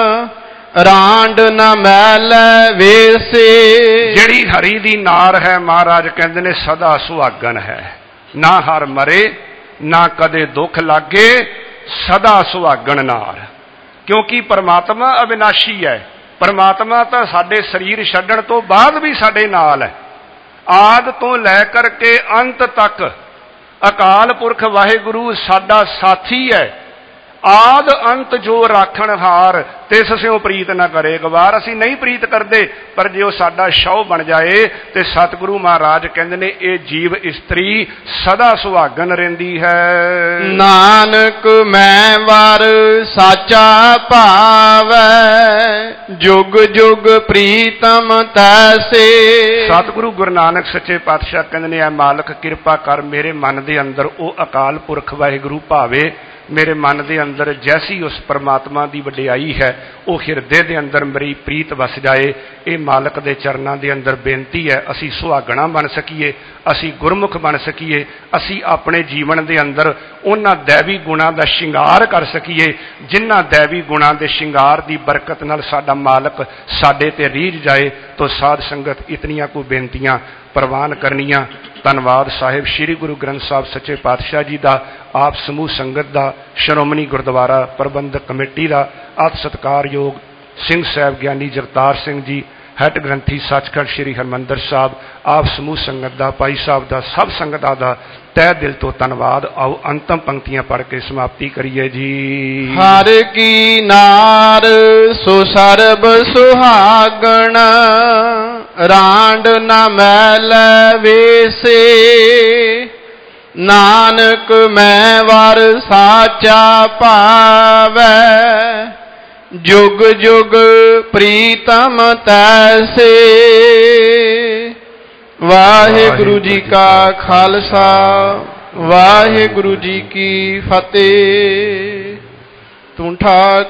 रांड न मैल वेसे। जड़ी हरी दी नार है महाराज कहते ने सदा सुहागण है, ना हर मरे ना कदे दुख लागे, सदा सुहागण नार। क्योंकि परमात्मा अविनाशी है, परमात्मा तो साडे शरीर छड्डण तो बाद भी साडे नाल है। आद तो लैकर के अंत तक अकाल पुरख वाहिगुरु साडा साथी है। ਆਦ ਅੰਤ ਜੋ ਰਾਖਣ ਹਾਰ ਤਿਸ ਸਿਉ ਪ੍ਰੀਤ ਨਾ ਕਰੇ ਗਵਾਰ। ਅਸੀਂ ਨਹੀਂ ਪ੍ਰੀਤ ਕਰਦੇ, ਪਰ ਜੇ ਉਹ ਸਾਡਾ ਸ਼ੌਹ ਬਣ ਜਾਏ ਤੇ ਸਤਿਗੁਰੂ ਮਹਾਰਾਜ ਕਹਿੰਦੇ ਨੇ ਇਹ ਜੀਵ ਇਸਤਰੀ ਸਦਾ ਸੁਹਾਗਣ ਰਹਿੰਦੀ ਹੈ। ਨਾਨਕ ਮੈਂ ਵਰ ਸਾਚਾ ਭਾਵੈ ਜੁਗ ਜੁਗ ਪ੍ਰੀਤਮ ਤੈਸੇ। ਸਤਿਗੁਰੂ ਗੁਰੂ ਨਾਨਕ ਸੱਚੇ ਪਾਤਸ਼ਾਹ ਕਹਿੰਦੇ ਨੇ ਐ ਮਾਲਕ ਕਿਰਪਾ ਕਰ ਮੇਰੇ ਮਨ ਦੇ ਅੰਦਰ ਉਹ ਅਕਾਲ ਪੁਰਖ ਵਾਹਿਗੁਰੂ ਭਾਵੇ, ਮੇਰੇ ਮਨ ਦੇ ਅੰਦਰ ਜੈਸੀ ਉਸ ਪਰਮਾਤਮਾ ਦੀ ਵਡਿਆਈ ਹੈ ਉਹ ਹਿਰਦੇ ਦੇ ਅੰਦਰ ਮੇਰੀ ਪ੍ਰੀਤ ਵਸ ਜਾਏ। ਇਹ ਮਾਲਕ ਦੇ ਚਰਨਾਂ ਦੇ ਅੰਦਰ ਬੇਨਤੀ ਹੈ, ਅਸੀਂ ਸੁਹਾਗਣਾ ਬਣ ਸਕੀਏ, ਅਸੀਂ ਗੁਰਮੁਖ ਬਣ ਸਕੀਏ, ਅਸੀਂ ਆਪਣੇ ਜੀਵਨ ਦੇ ਅੰਦਰ ਉਹਨਾਂ ਦੈਵੀ ਗੁਣਾਂ ਦਾ ਸ਼ਿੰਗਾਰ ਕਰ ਸਕੀਏ ਜਿਨ੍ਹਾਂ ਦੈਵੀ ਗੁਣਾਂ ਦੇ ਸ਼ਿੰਗਾਰ ਦੀ ਬਰਕਤ ਨਾਲ ਸਾਡਾ ਮਾਲਕ ਸਾਡੇ ਤੇ ਰੀਝ ਜਾਏ। ਤੋ ਸਾਧ ਸੰਗਤ ਇਤਨੀਆਂ ਕੋ ਬੇਨਤੀਆਂ ਪ੍ਰਵਾਨ ਕਰਨੀਆਂ। ਧੰਨਵਾਦ ਸਾਹਿਬ ਸ੍ਰੀ ਗੁਰੂ ਗ੍ਰੰਥ ਸਾਹਿਬ ਸੱਚੇ ਪਾਤਸ਼ਾਹ ਜੀ ਦਾ, ਆਪ ਸਮੂਹ ਸੰਗਤ ਦਾ, ਸ਼੍ਰੋਮਣੀ ਗੁਰਦੁਆਰਾ ਪ੍ਰਬੰਧਕ ਕਮੇਟੀ ਦਾ, ਅਤ ਸਤਿਕਾਰਯੋਗ ਸਿੰਘ ਸਾਹਿਬ ਗਿਆਨੀ ਜਗਤਾਰ ਸਿੰਘ ਜੀ ਹੈੱਡ ਗ੍ਰੰਥੀ ਸੱਚਖੰਡ ਸ੍ਰੀ ਹਰਿਮੰਦਰ ਸਾਹਿਬ, ਆਪ ਸਮੂਹ ਸੰਗਤ ਦਾ, ਭਾਈ ਸਾਹਿਬ ਦਾ, ਸਭ ਸੰਗਤਾਂ ਦਾ ਤਹਿ ਦਿਲ ਤੋਂ ਧੰਨਵਾਦ। ਆਓ ਅੰਤਮ ਪੰਕਤੀਆਂ ਪੜ੍ਹ ਕੇ ਸਮਾਪਤੀ ਕਰੀਏ ਜੀ। ਹਰ ਕੀ ਨਾਰ ਸੋ ਸਰਬ ਸੁਹਾਗਣ ਰਾਂਡ ਨ ਮੈਲੈ ਵੇਸੇ। ਨਾਨਕ ਮੈਂ ਵਰ ਸਾਚਾ ਭਾਵੈ ਜੁਗ ਜੁਗ ਪ੍ਰੀਤਮ ਤੈਸੇ। ਵਾਹਿਗੁਰੂ ਜੀ ਕਾ ਖਾਲਸਾ ਵਾਹਿਗੁਰੂ ਜੀ ਕੀ ਫਤਿਹ। ਤੂੰ ਠਾਕ